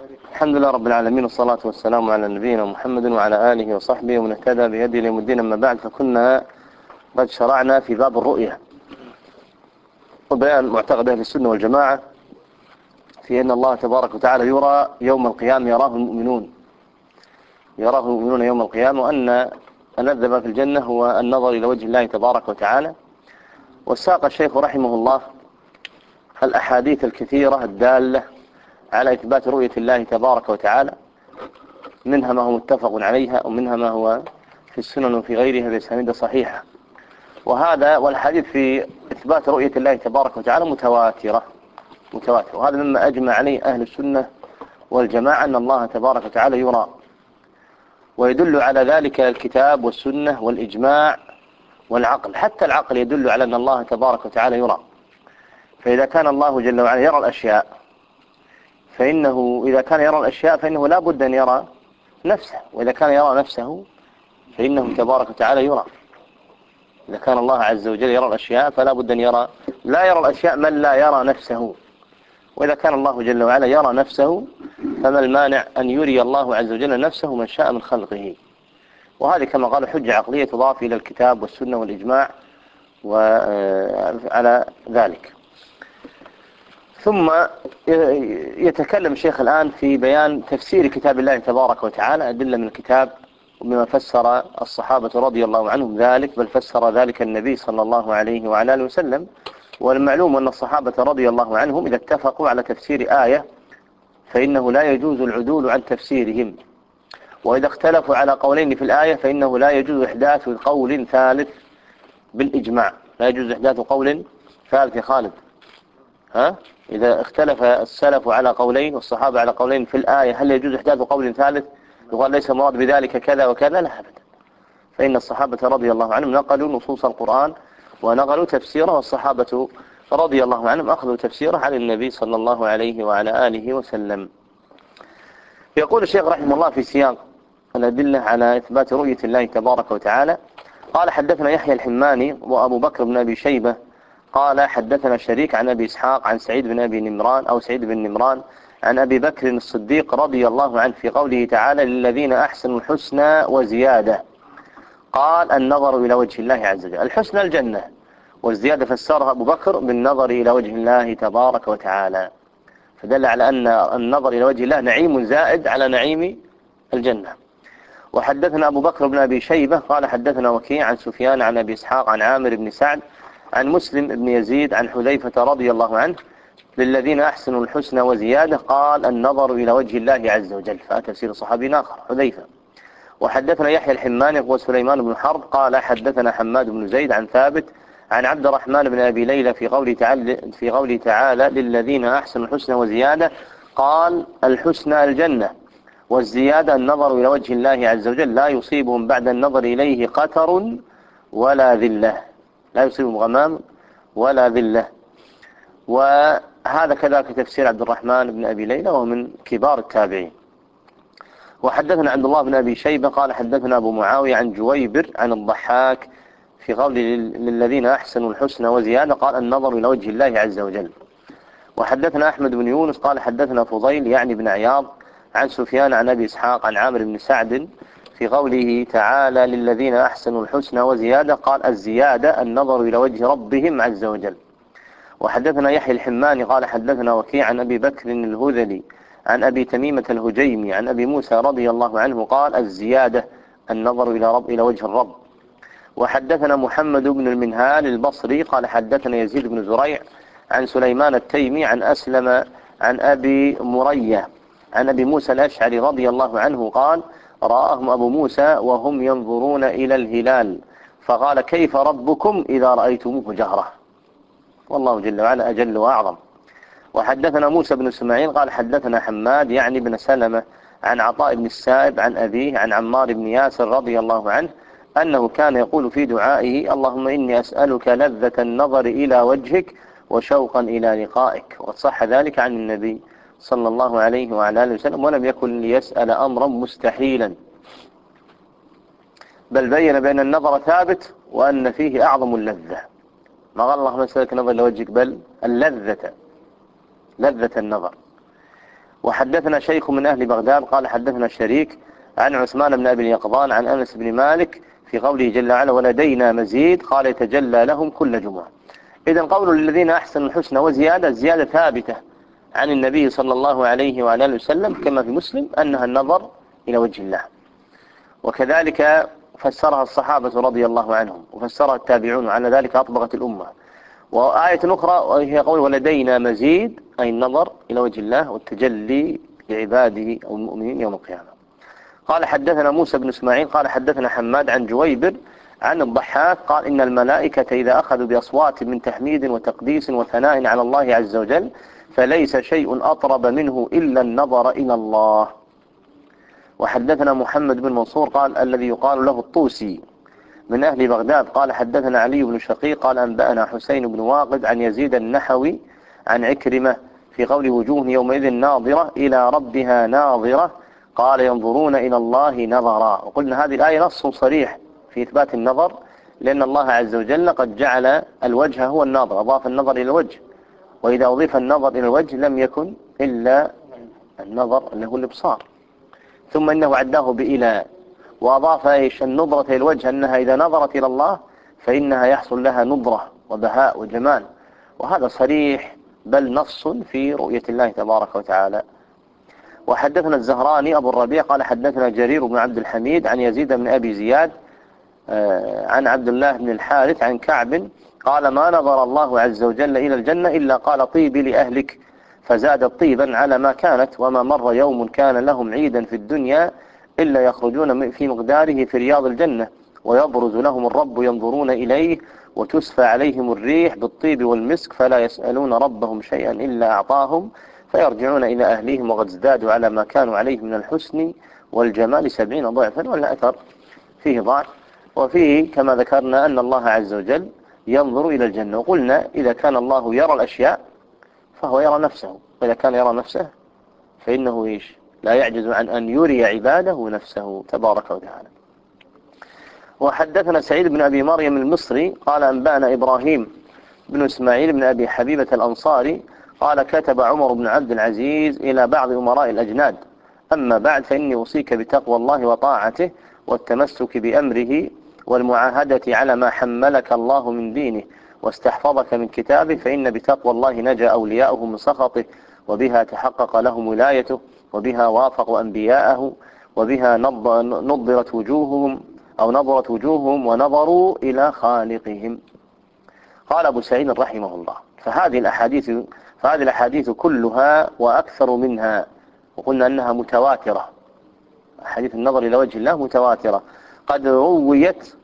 الحمد لله رب العالمين، والصلاة والسلام على نبينا محمد وعلى آله وصحبه ومن اهتدى بهديه إلى يوم الدين. أما بعد، فكنا قد شرعنا في باب الرؤية وبيان معتقد أهل السنة والجماعة في أن الله تبارك وتعالى يرى يوم القيامة، يراه المؤمنون يوم القيامة، وأن ألذ ما في الجنة هو النظر إلى وجه الله تبارك وتعالى. وساق الشيخ رحمه الله الأحاديث الكثيرة الدالة على إثبات رؤية الله تبارك وتعالى، منها ما هو متفق عليها ومنها ما هو في السنن وفي غيرها بأسانيد صحيحة. والحديث في إثبات رؤية الله تبارك وتعالى متواترة، وهذا مما أجمع عليه أهل السنة والجماعة أن الله تبارك وتعالى يرى، ويدل على ذلك الكتاب والسنة والإجماع والعقل. حتى العقل يدل على أن الله تبارك وتعالى يرى. فإذا كان الله جل وعلا يرى الأشياء، إذا كان يرى الأشياء فإنه لا بد أن يرى نفسه، وإذا كان يرى نفسه فإنه تبارك وتعالى يرى. إذا كان الله عز وجل يرى الأشياء فلا بد أن لا يرى الأشياء من لا يرى نفسه. وإذا كان الله جل وعلا يرى نفسه فما المانع أن يري الله عز وجل نفسه من شاء من خلقه. وهذه كما قال حجة عقلية تضاف إلى الكتاب والسنة والإجماع وعلى ذلك. ثم يتكلم الشيخ الآن في بيان تفسير كتاب الله تبارك وتعالى، أدلة من الكتاب وبما فسر الصحابة رضي الله عنهم ذلك، بل فسر ذلك النبي صلى الله عليه وعلى آله وسلم. والمعلوم أن الصحابة رضي الله عنهم إذا اتفقوا على تفسير آية فإنه لا يجوز العدول عن تفسيرهم، وإذا اختلفوا على قولين في الآية فإنه لا يجوز إحداث قول ثالث بالإجماع. لا يجوز إحداث قول ثالث يا خالد. إذا اختلف السلف على قولين والصحابة على قولين في الآية، هل يجوز إحداث قول ثالث يقال ليس مراد بذلك كذا وكذا؟ لا أبدا. فإن الصحابة رضي الله عنهم نقلوا نصوص القرآن ونقلوا تفسيره، والصحابة رضي الله عنهم أخذوا تفسيره عن النبي صلى الله عليه وعلى آله وسلم. يقول الشيخ رحمه الله في سياق الأدلة على إثبات رؤية الله تبارك وتعالى، قال: حدثنا يحيى الحماني وأبو بكر بن أبي شيبة قال حدثنا شريك عن أبي إسحاق عن سعيد بن نمران عن أبي بكر الصديق رضي الله عنه في قوله تعالى: للذين أحسنوا الحسنى وزيادة. قال: النظر إلى وجه الله عز وجل. الحسنى الجنة، والزيادة فسرها أبو بكر بالنظر إلى وجه الله تبارك وتعالى، فدل على أن النظر إلى وجه الله نعيم زائد على نعيم الجنة. وحدثنا أبو بكر بن أبي شيبة قال حدثنا وكيع عن سفيان عن أبي إسحاق عن عامر بن سعد عن مسلم بن يزيد عن حذيفة رضي الله عنه: للذين أحسنوا الحسنى وزيادة. قال: النظر إلى وجه الله عز وجل. فتفسير صحابي آخر حذيفة. وحدثنا يحيى الحماني وسليمان بن حرب قال حدثنا حماد بن زيد عن ثابت عن عبد الرحمن بن أبي ليلى في قوله تعالى: للذين أحسنوا الحسنى وزيادة. قال: الحسنى الجنة، والزيادة النظر إلى وجه الله عز وجل، لا يصيبهم بعد النظر إليه قتر ولا ذلة، لا يصيبهم غمام ولا ذلة. وهذا كذلك تفسير عبد الرحمن بن أبي ليلى وهو من كبار التابعين. وحدثنا عبد الله بن أبي شيبة قال حدثنا أبو معاوية عن جويبر عن الضحاك في قول للذين أحسنوا الحسنى وزيادة. قال: النظر إلى وجه الله عز وجل. وحدثنا أحمد بن يونس قال حدثنا فضيل يعني بن عياض عن سفيان عن أبي إسحاق عن عامر بن سعد في قوله تعالى: للذين أحسنوا الحسنى وزيادة. قال: الزيادة النظر إلى وجه ربهم عز وجل. وحدثنا يحيى الحماني قال حدثنا وكيع عن أبي بكر الهذلي عن أبي تميمة الهجيمي عن أبي موسى رضي الله عنه قال: الزيادة النظر إلى وجه الرب. وحدثنا محمد بن المنهال البصري قال حدثنا يزيد بن زريع عن سليمان التيمي عن أسلم عن أبي مرية عن أبي موسى الأشعري رضي الله عنه قال: رآهم أبو موسى وهم ينظرون إلى الهلال، فقال: كيف ربكم إذا رأيتموه جهرة؟ والله جل وعلا أجل وأعظم. وحدثنا موسى بن اسماعيل قال حدثنا حماد يعني بن سلمة عن عطاء بن السائب عن أبيه عن عمار بن ياسر رضي الله عنه أنه كان يقول في دعائه: اللهم إني أسألك لذة النظر إلى وجهك وشوقا إلى لقائك. وقد صح ذلك عن النبي صلى الله عليه وعلى آله وسلم، ولم يكن ليسأل أمرا مستحيلا، بل بين بأن النظر ثابت وأن فيه أعظم اللذة. ما قال اللهم أسألك نظر إلى وجهك، بل اللذة، لذة النظر. وحدثنا شيخ من أهل بغداد قال حدثنا الشريك عن عثمان بن أبي اليقظان عن أنس بن مالك في قوله جل وعلا ولدينا مزيد قال يتجلى لهم كل جمعة. إذن قول للذين أحسنوا الحسنى وزيادة، زيادة ثابتة عن النبي صلى الله عليه وعلى آله وسلم كما في مسلم أنها النظر إلى وجه الله، وكذلك فسرها الصحابة رضي الله عنهم وفسرها التابعون، وعلى ذلك أطبقت الأمة. وآية أخرى وهي قول ولدينا مزيد أي النظر إلى وجه الله والتجلي لعباده أو المؤمنين يوم القيامة. قال حدثنا موسى بن إسماعيل قال حدثنا حماد عن جويبر عن الضحاك قال إن الملائكة إذا أخذوا بأصوات من تحميد وتقديس وثناء على الله عز وجل فليس شيء أطرب منه إلا النظر إلى الله. وحدثنا محمد بن منصور قال الذي يقال له الطوسي من أهل بغداد قال حدثنا علي بن شقيق قال أنبأنا حسين بن واقد عن يزيد النحوي عن عكرمة في قول وجوه يومئذ ناظرة إلى ربها ناظرة قال ينظرون إلى الله نظرا. وقلنا هذه الآية نص صريح في إثبات النظر، لأن الله عز وجل قد جعل الوجه هو الناظر، أضاف النظر إلى الوجه، وإذا أضيف النظر إلى الوجه لم يكن إلا النظر اللي هو الإبصار، ثم إنه عداه بإلى، وأضاف النظرة إلى الوجه أنها إذا نظرت إلى الله فإنها يحصل لها نظرة وبهاء وجمال، وهذا صريح بل نص في رؤية الله تبارك وتعالى. وحدثنا الزهراني أبو الربيع قال حدثنا جرير بن عبد الحميد عن يزيد بن أبي زياد عن عبد الله بن الحارث عن كعب قال ما نظر الله عز وجل إلى الجنة إلا قال طيبي لأهلك، فزادت طيبا على ما كانت، وما مر يوم كان لهم عيدا في الدنيا إلا يخرجون في مقداره في رياض الجنة، ويبرز لهم الرب ينظرون إليه وتسفى عليهم الريح بالطيب والمسك فلا يسألون ربهم شيئا إلا أعطاهم، فيرجعون إلى أهليهم وقد ازدادوا على ما كانوا عليه من الحسن والجمال 70 ضعفا. والأثر فيه ضعف، وفيه كما ذكرنا أن الله عز وجل ينظر إلى الجنة، وقلنا إذا كان الله يرى الأشياء فهو يرى نفسه، وإذا كان يرى نفسه فإنه لا يعجز عن أن يري عباده نفسه تبارك وتعالى. وحدثنا سعيد بن أبي مريم المصري قال أنبأنا إبراهيم بن إسماعيل بن أبي حبيبة الأنصاري قال كتب عمر بن عبد العزيز إلى بعض أمراء الأجناد أما بعد فإني أوصيك بتقوى الله وطاعته والتمسك بأمره والمعاهدة على ما حملك الله من دينه واستحفظك من كتابه، فإن بتقوى الله نجا أولياؤه من سخطه، وبها تحقق لهم ولايته، وبها وافقوا أنبياءه، وبها نضرت وجوههم ونظروا إلى خالقهم. قال أبو سعيد رحمه الله فهذه الأحاديث كلها وأكثر منها، وقلنا أنها متواترة، حديث النظر إلى وجه الله متواترة، قد رويت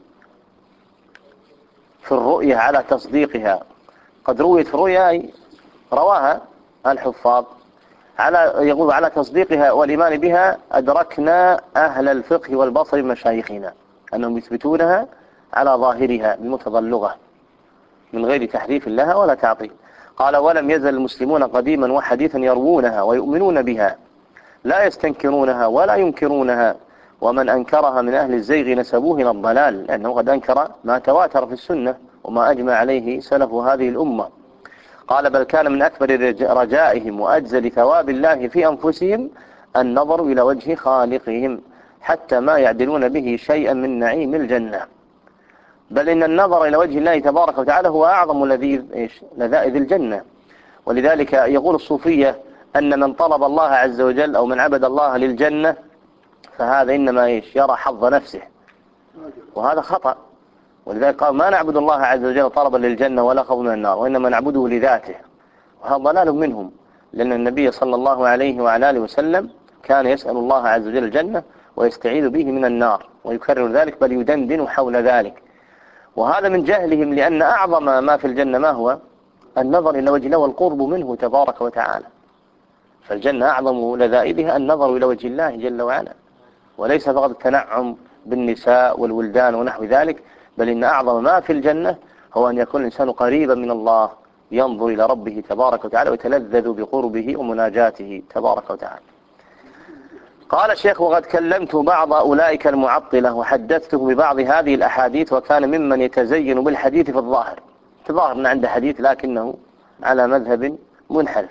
في الرؤية على تصديقها، قد رويت في الرؤية رواها الحفاظ يقول على تصديقها والإيمان بها أدركنا أهل الفقه والبصر مشايخنا أنهم يثبتونها على ظاهرها بمتضلغة من غير تحريف لها ولا تعطيل. قال ولم يزل المسلمون قديما وحديثا يروونها ويؤمنون بها لا يستنكرونها ولا ينكرونها، ومن أنكرها من أهل الزيغ نسبوه إلى الضلال، لأنه قد أنكر ما تواتر في السنة وما أجمع عليه سلف هذه الأمة. قال بل كان من أكبر رجائهم وأجزل ثواب الله في أنفسهم النظر إلى وجه خالقهم حتى ما يعدلون به شيئا من نعيم الجنة، بل إن النظر إلى وجه الله تبارك وتعالى هو أعظم لذائذ الجنة. ولذلك يقول الصوفية أن من طلب الله عز وجل أو من عبد الله للجنة فهذا إنما يرى حظ نفسه، وهذا خطأ. ولذلك قال ما نعبد الله عز وجل طلبا للجنة ولا خوفا من النار، وإنما نعبده لذاته، وهذا ضلال منهم، لأن النبي صلى الله عليه وعلى آله وسلم كان يسأل الله عز وجل الجنة ويستعيذ به من النار، ويكرر ذلك بل يدندن حول ذلك، وهذا من جهلهم، لأن أعظم ما في الجنة ما هو النظر إلى وجه الله والقرب منه تبارك وتعالى، فالجنة أعظم لذائذها النظر إلى وجه الله جل وعلا، وليس فقط التنعم بالنساء والولدان ونحو ذلك، بل إن أعظم ما في الجنة هو أن يكون الإنسان قريبا من الله ينظر إلى ربه تبارك وتعالى ويتلذذ بقربه ومناجاته تبارك وتعالى. قال الشيخ وقد كلمت بعض أولئك المعطلة وحدثته ببعض هذه الأحاديث، وكان ممن يتزين بالحديث في الظاهر، تظاهر أن عنده حديث لكنه على مذهب منحرف.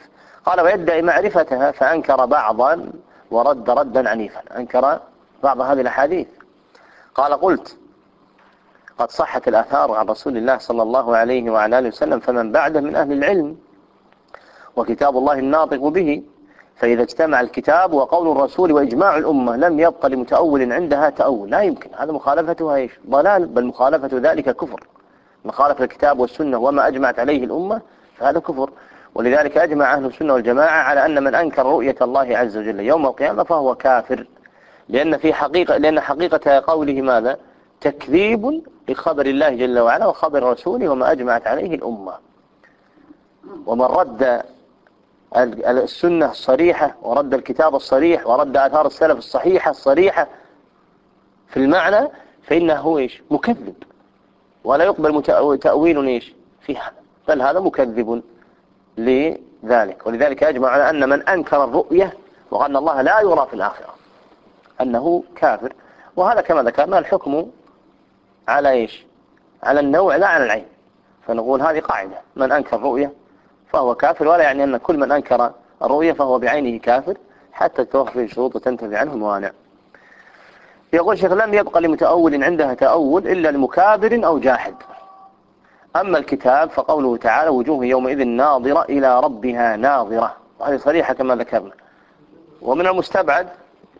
قال ويدعي معرفتها فأنكر بعضا ورد ردا عنيفا، أنكر بعض هذه الأحاديث. قال قلت قد صحت الآثار عن رسول الله صلى الله عليه وعلى آله وسلم فمن بعده من أهل العلم، وكتاب الله الناطق به، فإذا اجتمع الكتاب وقول الرسول وإجماع الأمة لم يبق لمتأول عندها تأول. لا يمكن، هذا مخالفتها إيش؟ ضلال، بل مخالفة ذلك كفر. مخالفة الكتاب والسنة وما أجمعت عليه الأمة فهذا كفر. ولذلك أجمع أهل السنة والجماعة على أن من أنكر رؤية الله عز وجل يوم القيامة فهو كافر، لأن حقيقة قوله ماذا؟ تكذيب لخبر الله جل وعلا وخبر رسوله وما أجمعت عليه الأمة. ومن رد السنة الصريحة ورد الكتاب الصريح ورد آثار السلف الصحيحة الصريحة في المعنى فإنه إيش؟ مكذب، ولا يقبل تأويل إيش؟ فيها، بل هذا مكذب لذلك. ولذلك يجمع على أن من أنكر الرؤية وأن الله لا يرى في الآخرة أنه كافر. وهذا كما ذكرنا الحكم على إيش؟ على النوع لا على العين. فنقول هذه قاعدة، من أنكر الرؤية فهو كافر، ولا يعني أن كل من أنكر الرؤية فهو بعينه كافر حتى توفي الشروط وتنتفي عنه الموانع. يقول شيخ لم يبقى لمتأول عندها تأول إلا لمكابر أو جاحد. أما الكتاب فقوله تعالى وجوه يومئذ ناظرة إلى ربها ناظرة، وهذه صريحة كما ذكرنا. ومن المستبعد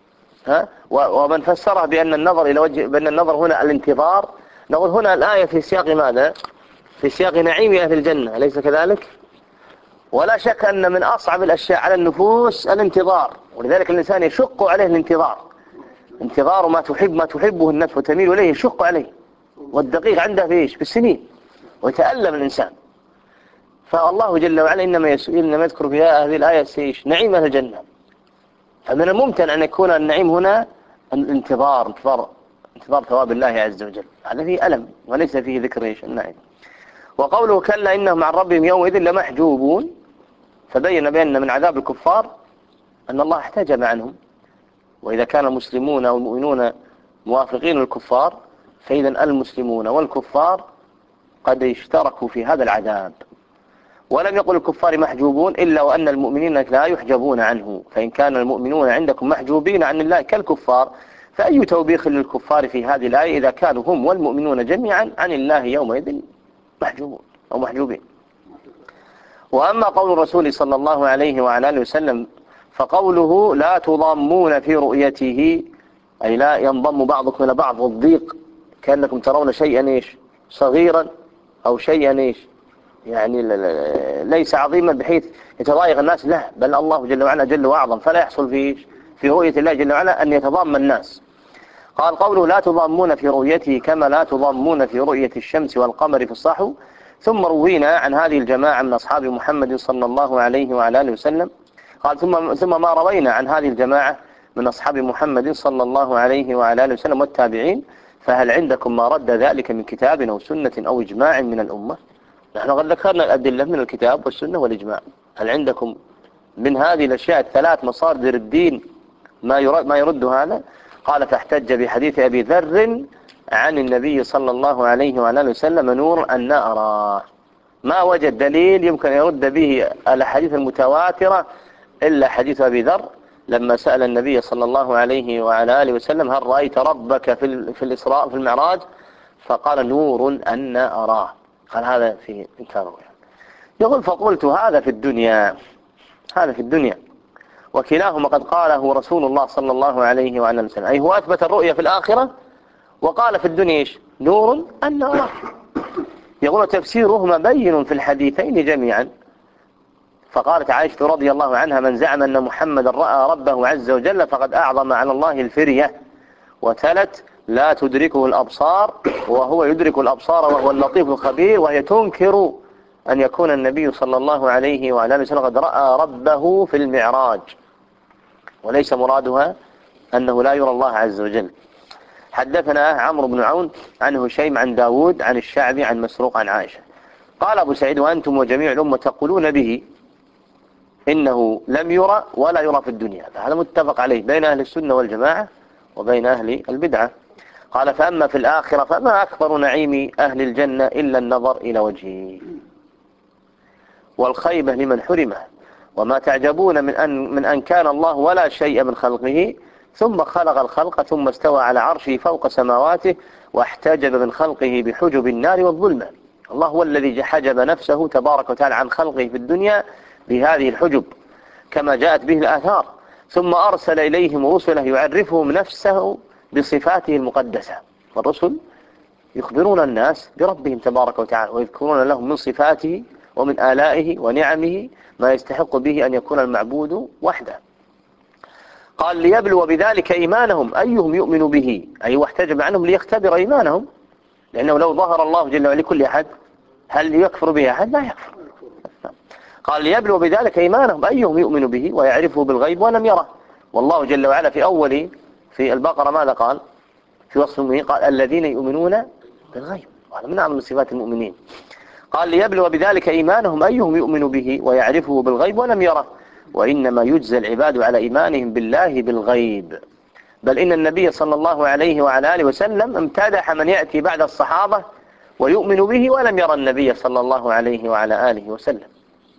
ومن فسرها بأن النظر إلى وجه، بأن النظر هنا الانتظار، نقول هنا الآية في سياق ماذا؟ في سياق نعيم أهل الجنة، أليس كذلك؟ ولا شك أن من أصعب الأشياء على النفوس الانتظار، ولذلك الإنسان يشق عليه الانتظار، انتظار ما تحبه النفس وتميل إليه يشق عليه، والدقيق عنده في إيش؟ في السنين، ويتألم الإنسان. فالله جل وعلا إنما يذكر في هذه الآية إيش؟ نعيم أهل الجنة. فمن الممتن أن يكون النعيم هنا انتظار ثواب الله عز وجل، هذا فيه ألم وليس فيه ذكر إيش؟ النعيم. وقوله كلا إنهم عن ربهم يومئذ لمحجوبون، فبين بأن من عذاب الكفار أن الله احتجب عنهم، وإذا كان المسلمون أو المؤمنون موافقين الكفار فإذا المسلمون والكفار قد اشتركوا في هذا العذاب. ولم يقل الكفار محجوبون إلا وأن المؤمنين لا يحجبون عنه، فإن كان المؤمنون عندكم محجوبين عن الله كالكفار فأي توبيخ للكفار في هذه الآية إذا كانوا هم والمؤمنون جميعا عن الله يومئذ محجوبون أو محجوبين. وأما قول الرسول صلى الله عليه وعلى آله وسلم فقوله لا تضامون في رؤيته، أي لا ينضم بعضكم إلى بعض، والضيق كأنكم ترون شيئا إيش؟ صغيرا أو شيئا إيش؟ يعني ليس عظيما بحيث يتضايق الناس، لا، بل الله جل وعلا جل وأعظم، فلا يحصل في رؤية الله جل وعلا أن يتضام الناس. قال قوله لا تضامون في رؤيته كما لا تضامون في رؤية الشمس والقمر في الصحو. ثم روينا عن هذه الجماعة من أصحاب محمد صلى الله عليه وعلى آله وسلم. قال ثم ما روينا عن هذه الجماعة من أصحاب محمد صلى الله عليه وعلى آله وسلم والتابعين، فهل عندكم ما رد ذلك من كتاب أو سنة أو إجماع من الأمة؟ نحن قد ذكرنا الأدلة من الكتاب والسنة والإجماع، هل عندكم من هذه الأشياء الثلاث مصادر الدين ما يرد هذا؟ قال فاحتج بحديث أبي ذر عن النبي صلى الله عليه وعلى آله وسلم نور أن أراه. ما وجد دليل يمكن أن يرد به الحديث المتواترة إلا حديث أبي ذر لما سأل النبي صلى الله عليه وعلى آله وسلم هل رأيت ربك في الإسراء في المعراج؟ فقال نور أن أراه. قال هذا في إنكار. يقول فقلت هذا في الدنيا وكلاهما قد قاله رسول الله صلى الله عليه وعلى آله وسلم، أي هو أثبت الرؤية في الآخرة وقال في الدنيا إيش؟ نور أن أراه. يقول تفسيرهما بين في الحديثين جميعا. فقالت عائشة رضي الله عنها من زعم أن محمد رأى ربه عز وجل فقد أعظم على الله الفرية، وتلت لا تدركه الأبصار وهو يدرك الأبصار وهو اللطيف الخبير، وهي تنكر أن يكون النبي صلى الله عليه وعلى آله وسلم قد رأى ربه في المعراج، وليس مرادها أنه لا يرى الله عز وجل. حدثنا عمرو بن عون عن هشيم عن داود عن الشعبي عن مسروق عن عائشة. قال أبو سعيد وأنتم وجميع الأمة تقولون به إنه لم يرى ولا يرى في الدنيا، فهذا متفق عليه بين أهل السنة والجماعة وبين أهل البدعة. قال فأما في الآخرة فما أكبر نعيم أهل الجنة إلا النظر إلى وجهه والخيبة لمن حرمه، وما تعجبون من أن كان الله ولا شيء من خلقه ثم خلق الخلق ثم استوى على عرشه فوق سماواته واحتجب من خلقه بحجب النار والظلمة. الله هو الذي حجب نفسه تبارك وتعالى عن خلقه في الدنيا بهذه الحجب كما جاءت به الآثار، ثم أرسل إليهم رسله يعرفهم نفسه بصفاته المقدسة. والرسل يخبرون الناس بربهم تبارك وتعالى ويذكرون لهم من صفاته ومن آلائه ونعمه ما يستحق به أن يكون المعبود وحده. قال ليبلو بذلك إيمانهم أيهم يؤمن به، أي واحتجب عنهم ليختبر إيمانهم، لأنه لو ظهر الله جل وعلا لكل أحد هل يكفر به أحد؟ لا يكفر. قال ليبلو بذلك إيمانهم أيهم يؤمن به ويعرفه بالغيب ولم يره. والله جل وعلا في البقرة ماذا قال في وصف المؤمنين؟ قال الذين يؤمنون بالغيب، وهذا من أعظم صفات المؤمنين. قال ليبلو بذلك إيمانهم أيهم يؤمن به ويعرفه بالغيب ولم يره، وإنما يجزى العباد على إيمانهم بالله بالغيب. بل إن النبي صلى الله عليه وعلى آله وسلم امتدح من يأتي بعد الصحابة ويؤمن به ولم يرى النبي صلى الله عليه وعلى آله وسلم.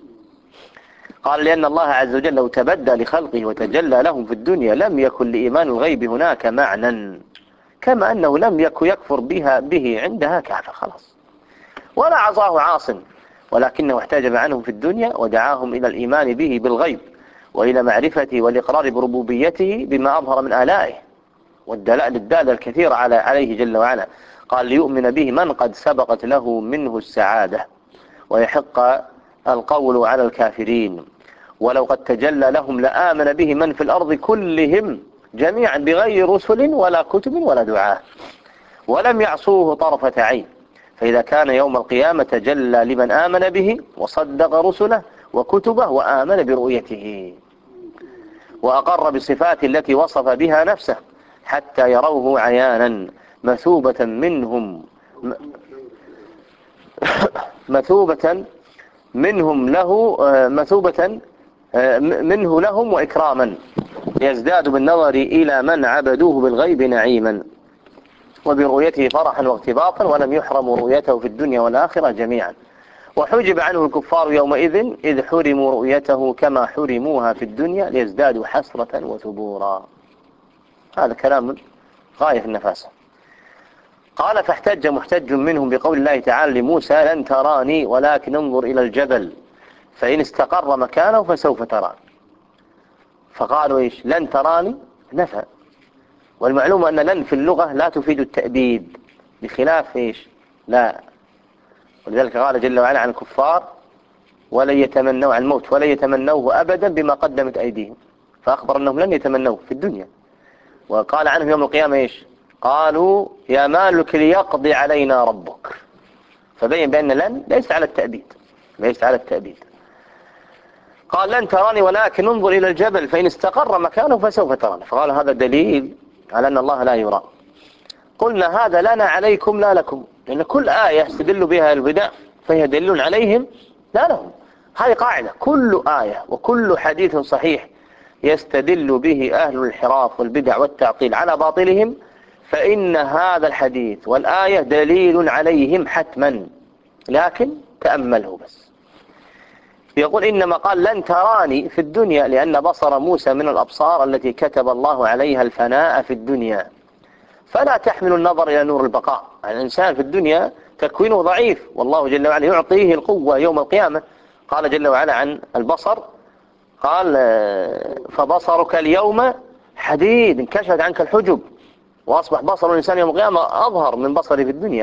قال لأن الله عز وجل لو تبدى لخلقه وتجلى لهم في الدنيا لم يكن لإيمان الغيب هناك معنى، كما أنه لم يكن يكفر به عندها كافر خلاص، ولا عصاه عاص، ولكنه احتجب عنهم في الدنيا ودعاهم إلى الإيمان به بالغيب وإلى معرفته والإقرار بربوبيته بما أظهر من آلائه والدلائل الدالة الكثيرة عليه جل وعلا. قال ليؤمن به من قد سبقت له منه السعادة ويحق القول على الكافرين، ولو قد تجلى لهم لآمن به من في الأرض كلهم جميعا بغير رسل ولا كتب ولا دعاء ولم يعصوه طرفة عين. فإذا كان يوم القيامة تجلى لمن آمن به وصدق رسله وكتبه وآمن برؤيته وأقر بصفات التي وصف بها نفسه حتى يروه عيانا مثوبة منهم منه لهم وإكراما، يزداد بالنظر إلى من عبدوه بالغيب نعيما وبرؤيته فرحا واغتباطا ولم يحرموا رؤيته في الدنيا والآخرة جميعا. وحجب عنه الكفار يومئذ إذ حرموا رؤيته كما حرموها في الدنيا ليزدادوا حسرة وثبورا. هذا كلام غاية في النفاسة. قال فاحتج محتج منهم بقول الله تعالى لموسى لن تراني ولكن انظر إلى الجبل فإن استقر مكانه فسوف تراني. فقالوا إيش؟ لن تراني نفى، والمعلوم أن لن في اللغة لا تفيد التأبيد بخلاف إيش؟ لا. ولذلك قال جل وعلا عن الكفار ولن يتمنوا عن الموت ولن يتمنوه أبدا بما قدمت أيديهم، فأخبر أنهم لن يتمنوه في الدنيا. وقال عنهم يوم القيامة إيش؟ قالوا يا مالك ليقضي علينا ربك، فبين بأن لن ليس على التأبيد. قال لن تراني ولكن انظر إلى الجبل فإن استقر مكانه فسوف تراني. فقال هذا دليل على أن الله لا يرى. قلنا هذا لنا عليكم لا لكم، لأن كل آية يستدل بها البدع فهي دليل عليهم لا لهم. هذه قاعدة، كل آية وكل حديث صحيح يستدل به أهل الانحراف والبدع والتعطيل على باطلهم فإن هذا الحديث والآية دليل عليهم حتما، لكن تأمله بس. يقول إنما قال لن تراني في الدنيا لأن بصر موسى من الأبصار التي كتب الله عليها الفناء في الدنيا، فلا تحمل النظر إلى نور البقاء. الإنسان في الدنيا تكوينه ضعيف، والله جل وعلا يعطيه القوة يوم القيامة. قال جل وعلا عن البصر قال فبصرك اليوم حديد، انكشفت عنك الحجب وأصبح بصر الإنسان يوم القيامة أظهر من بصره في الدنيا.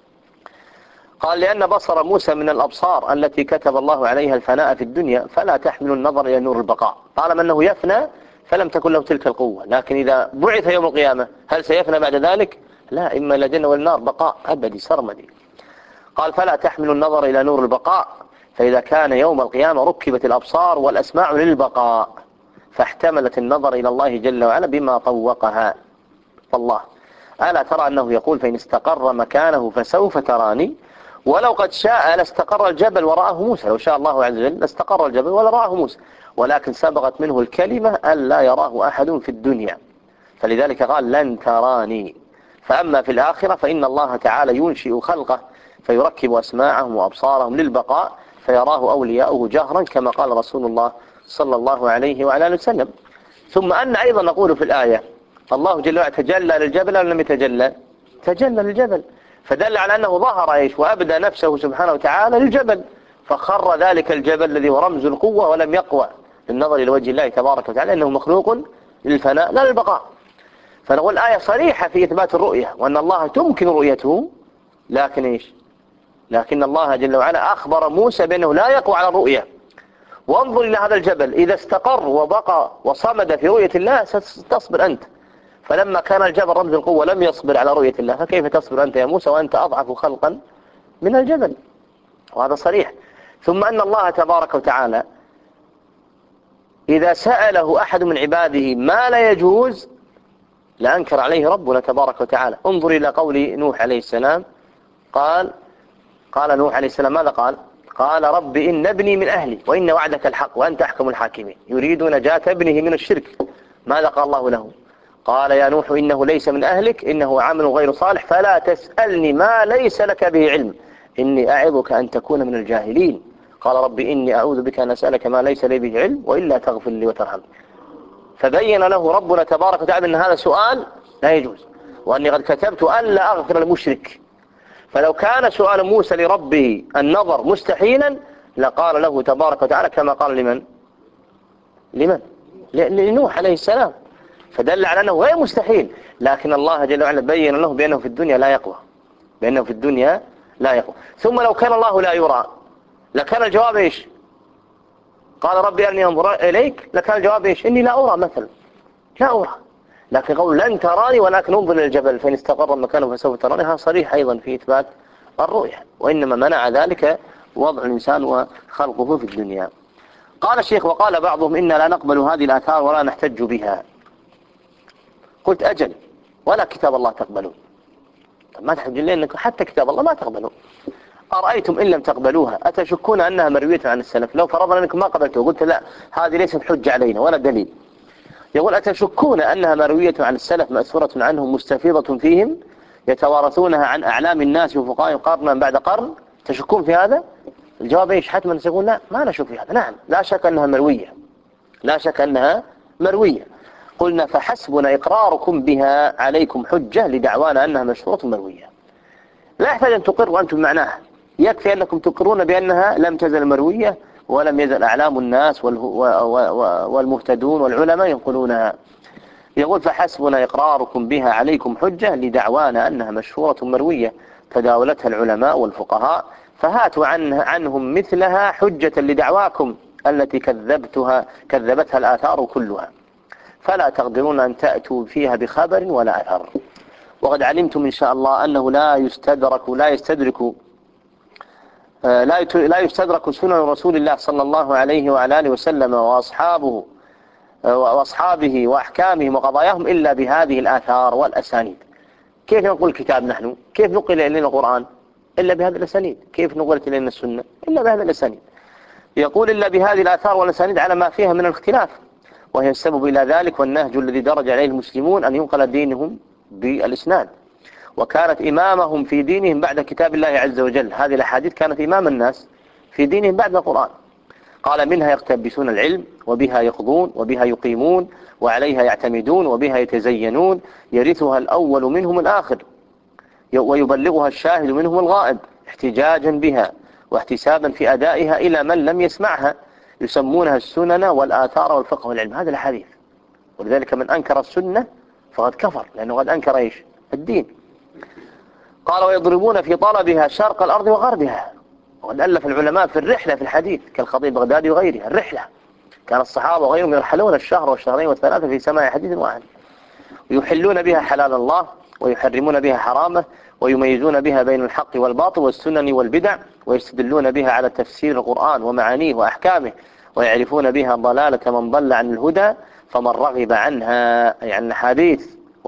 قال لأن بصر موسى من الأبصار التي كتب الله عليها الفناء في الدنيا فلا تحمل النظر إلى نور البقاء. طالما أنه يفنى فلم تكن له تلك القوة، لكن إذا بعث يوم القيامة هل سيفنى بعد ذلك؟ لا، إما إلى الجنة والنار بقاء أبدي سرمدي. قال فلا تحمل النظر إلى نور البقاء، فإذا كان يوم القيامة ركبت الأبصار والأسماع للبقاء فاحتملت النظر إلى الله جل وعلا بما طوقها. فالله ألا ترى أنه يقول فإن استقر مكانه فسوف تراني، ولو قد شاء لاستقر الجبل ورآه موسى، لو شاء الله عز وجل لاستقر الجبل ولرآه موسى، ولكن سبقت منه الكلمة ألا يراه أحد في الدنيا، فلذلك قال لن تراني. فأما في الآخرة فإن الله تعالى ينشئ خلقه فيركب أسماعهم وأبصارهم للبقاء فيراه أولياؤه جهرا كما قال رسول الله صلى الله عليه وعلى آله وسلم. ثم أن أيضا نقول في الآية الله جل وعلا تجلى للجبل أو لم يتجلى؟ تجلى للجبل، فدل على أنه ظهر إيش وأبدى نفسه سبحانه وتعالى للجبل، فخر ذلك الجبل الذي هو رمز القوة ولم يقوى للنظر إلى وجه الله تبارك وتعالى، إنه مخلوق للفناء لا للبقاء. فنقول الآية صريحة في إثبات الرؤية وأن الله تمكن رؤيته، لكن إيش؟ لكن الله جل وعلا أخبر موسى بأنه لا يقوى على الرؤية. وانظر إلى هذا الجبل إذا استقر وبقى وصمد في رؤية الله ستصبر أنت، فلما كان الجبل رمز القوة لم يصبر على رؤية الله، فكيف تصبر أنت يا موسى وأنت أضعف خلقا من الجبل؟ وهذا صريح. ثم أن الله تبارك وتعالى إذا سأله أحد من عباده ما لا يجوز لأنكر عليه ربنا تبارك وتعالى. انظر إلى قول نوح عليه السلام، قال نوح عليه السلام ماذا قال؟ قال رب إن ابني من أهلي وإن وعدك الحق وأنت أحكم الحاكمين يريد نجاة ابنه من الشرك. ماذا قال الله له؟ قال يا نوح إنه ليس من أهلك إنه عمل غير صالح فلا تسألني ما ليس لك به علم إني أعظك أن تكون من الجاهلين. قال رب إني أعوذ بك أن أسألك ما ليس لي به علم وإلا تغفر لي وترحمني. فبين له ربنا تبارك وتعالى أن هذا سؤال لا يجوز، وأني قد كتبت ألا أغفر المشرك. فلو كان سؤال موسى لربه النظر مستحيلا لقال له تبارك وتعالى كما قال لمن؟ لنوح عليه السلام، فدل على أنه غير مستحيل. لكن الله جل وعلا بين له بأنه في الدنيا لا يقوى، بأنه في الدنيا لا يقوى. ثم لو كان الله لا يرى لكان الجواب إيش؟ قال ربي أني أنظر إليك، لكان الجواب إيش؟ إني لا أرى مثلا، لا أرى. لكن قول لن تراني ولكن انظر إلى الجبل فإن استقر مكانه فسوف تراني، هذا صريح أيضا في إثبات الرؤية، وإنما منع ذلك وضع الإنسان وخلقه في الدنيا. قال الشيخ وقال بعضهم إنا لا نقبل هذه الآثار ولا نحتج بها. قلت أجل ولا كتاب الله تقبلون. ما تحتجون لأنكم حتى كتاب الله ما تقبلون. أرأيتم إن لم تقبلوها أتشكون أنها مروية عن السلف؟ لو فرضنا أنكم ما قبلتوه قلت لا هذه ليست حجة علينا ولا دليل. يقول أتشكون أنها مروية عن السلف مأثورة عنهم مستفيضة فيهم يتوارثونها عن أعلام الناس وفقائهم قرنا بعد قرن؟ تشكون في هذا؟ الجواب إيش؟ حتما سيقول لا ما نشك في هذا. نعم لا شك أنها مروية، لا شك أنها مروية. قلنا فحسبنا إقراركم بها عليكم حجة لدعوانا أنها مشروط مروية. لا يحتاج أن تقروا أنتم معناها، يكفي أنكم تقرون بأنها لم تزل مروية ولم يزل أعلام الناس والمهتدون والعلماء ينقلونها. يقول فحسبنا إقراركم بها عليكم حجة لدعوانا أنها مشهورة مروية تداولتها العلماء والفقهاء، فهاتوا عنهم مثلها حجة لدعواكم التي كذبتها الآثار كلها، فلا تقدرون أن تأتوا فيها بخبر ولا أثر. وقد علمتم إن شاء الله أنه لا يستدرك سنن رسول الله صلى الله عليه وعلى آله وسلم وأصحابه وأحكامهم وقضاياهم إلا بهذه الآثار والأسانيد. كيف نقول كتاب نحن؟ كيف نقل إلينا القرآن؟ إلا بهذه الأسانيد. كيف نقلت إلينا السنة؟ إلا بهذه الأسانيد. يقول إلا بهذه الآثار والأسانيد على ما فيها من الاختلاف، وهي السبب إلى ذلك والنهج الذي درج عليه المسلمون أن ينقل دينهم بالإسناد، وكانت إمامهم في دينهم بعد كتاب الله عز وجل. هذه الأحاديث كانت إمام الناس في دينهم بعد القرآن. قال منها يقتبسون العلم وبها يقضون وبها يقيمون وعليها يعتمدون وبها يتزينون، يرثها الأول منهم الآخر ويبلغها الشاهد منهم الغائب احتجاجا بها واحتسابا في أدائها إلى من لم يسمعها، يسمونها السنن والآثار والفقه والعلم. هذا الحديث. ولذلك من أنكر السنة فقد كفر، لأنه قد أنكر إيش؟ الدين. قال ويضربون في طلبها شرق الأرض وغربها. وقد ألف العلماء في الرحلة في الحديث كالخطيب بغدادي وغيره. الرحلة كان الصحابة وغيرهم يرحلون الشهر والشهرين والثلاثة في سماع حديث واحد، ويحلون بها حلال الله ويحرمون بها حرامه، ويميزون بها بين الحق والباطل والسنن والبدع، ويستدلون بها على تفسير القرآن ومعانيه وأحكامه، ويعرفون بها ضلالة من ضل عن الهدى فمن رغب عنها، يعني الحديث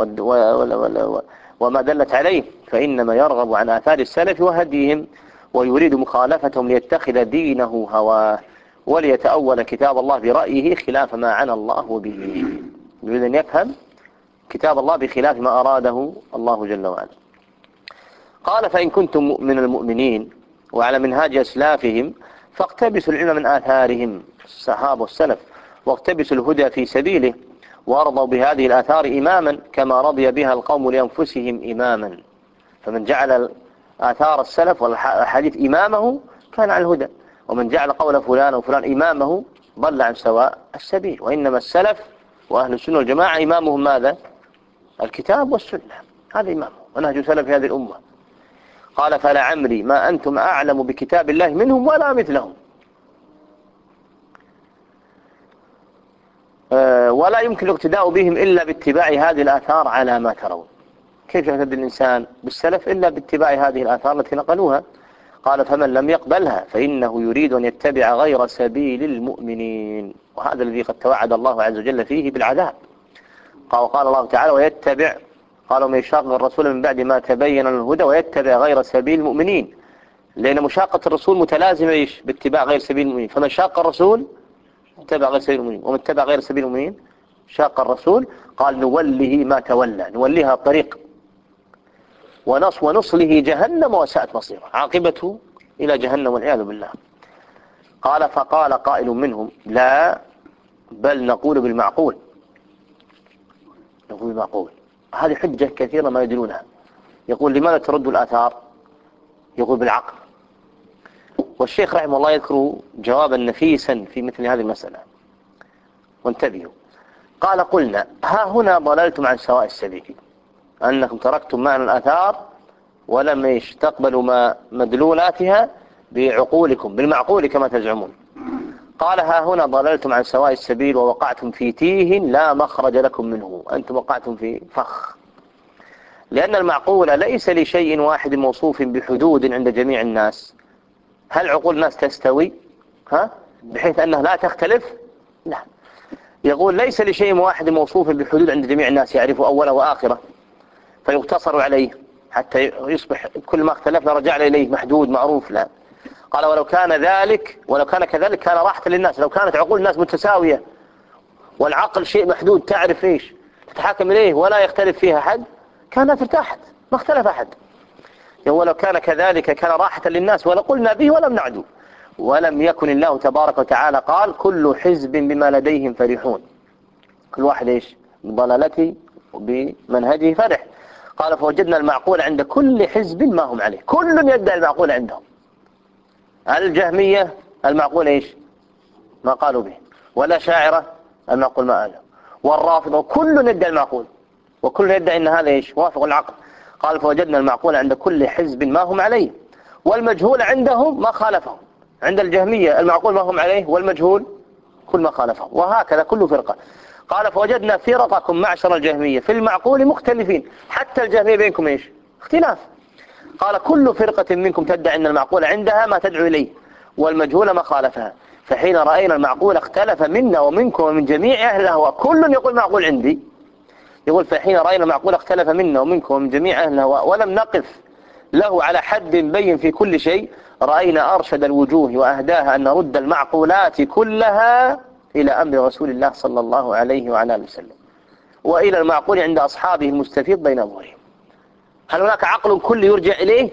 وما دلت عليه، فإنما يرغب عن آثار السلف وهديهم ويريد مخالفتهم ليتخذ دينه هواه وليتأول كتاب الله برأيه خلاف ما عنى الله به. يريد أن يفهم كتاب الله بخلاف ما أراده الله جل وعلا. قال فإن كنتم من المؤمنين وعلى منهاج أسلافهم فاقتبسوا العلم من آثارهم الصحابة والسلف، واقتبسوا الهدى في سبيله، وارضوا بهذه الآثار إماما كما رضي بها القوم لأنفسهم إماما. فمن جعل آثار السلف والحديث إمامه كان على الهدى، ومن جعل قول فلان وفلان إمامه ضل عن سواء السبيل. وإنما السلف وأهل السنة والجماعة إمامهم ماذا؟ الكتاب والسنة، هذا إمامه ونهج سلف هذه الأمة. قال فلعمري ما أنتم أعلم بكتاب الله منهم ولا مثلهم، ولا يمكن الاقتداء بهم إلا باتباع هذه الآثار على ما ترون. كيف يهتدي الإنسان بالسلف إلا باتباع هذه الآثار التي نقلوها؟ قال فمن لم يقبلها فإنه يريد أن يتبع غير سبيل المؤمنين، وهذا الذي قد توعد الله عز وجل فيه بالعذاب. قال الله تعالى ويتبع، قالوا من يشاقق الرسول من بعد ما تبين الهدى ويتبع غير سبيل المؤمنين، لأن مشاقة الرسول متلازمة باتباع غير سبيل المؤمنين. فمن شاق الرسول اتبع غير سبيل المؤمنين، ومن اتبع غير سبيل المؤمنين شاق الرسول. قال نوله ما تولى، نوليها الطريق ونصله جهنم وساءت مصيره، عاقبته إلى جهنم والعياذ بالله. قال فقال قائل منهم لا بل نقول بالمعقول، نقول بالمعقول. هذه حجة كثيرة ما يدلونها. يقول لماذا ترد الآثار؟ يقول بالعقل. والشيخ رحمه الله يذكر جوابا نفيسا في مثل هذه المسألة، وانتبهوا. قال قلنا ها هنا ضللتم عن سواء السبيل، أنكم تركتم معنى الآثار ولم تقبلوا ما مدلولاتها بعقولكم بالمعقول كما تزعمون. قال ها هنا ضللتم عن سواء السبيل ووقعتم في تيه لا مخرج لكم منه، أنتم وقعتم في فخ. لأن المعقول ليس لشيء واحد موصوف بحدود عند جميع الناس. هل عقول الناس تستوي بحيث أنها لا تختلف؟ لا. يقول ليس لشيء واحد موصوف بحدود عند جميع الناس يعرف أوله وآخره فيقتصر عليه حتى يصبح كل ما اختلفنا رجعنا إليه محدود معروف. لا. قال ولو كان كذلك كان راحة للناس. لو كانت عقول الناس متساوية والعقل شيء محدود تعرف إيش تتحاكم إليه ولا يختلف فيها أحد كانت ارتاحت، ما اختلف أحد. ولو كان كذلك كان راحة للناس ولقلنا به ولم نعدو. ولم يكن الله تبارك وتعالى قال كل حزب بما لديهم فرحون، كل واحد إيش بضلالته وبمنهجه فرح. قال فوجدنا المعقول عند كل حزب ما هم عليه، كل يدعي المعقول عندهم. الجهمية المعقول إيش ما قالوا به، ولا شاعرة المعقول ما قالوا، والرافضة كل يدعي المعقول وكل يدعي أن هذا إيش وافق العقل. قال فوجدنا المعقول عند كل حزب ما هم عليه والمجهول عندهم ما خالفهم. عند الجهمية المعقول ما هم عليه والمجهول كل ما خالفهم، وهكذا كل فرقة. قال فوجدنا فرقكم معشر الجهمية في المعقول مختلفين، حتى الجهمية بينكم إيش اختلاف. قال كل فرقة منكم تدعي أن المعقول عندها ما تدعو إليه والمجهول ما خالفها. فحين رأينا المعقول اختلف منا ومنكم ومن جميع أهل الأهواء، كل يقول معقول عندي، يقول فحين رأينا المعقول اختلف منا ومنكم ومن جميع أهل الهواء ولم نقف له على حد بين في كل شيء، رأينا أرشد الوجوه وأهداها أن نرد المعقولات كلها إلى أمر رسول الله صلى الله عليه وعلى آله وسلم وإلى المعقول عند أصحابه المستفيض بين أظهرهم. هل هناك عقل كلي يرجع إليه؟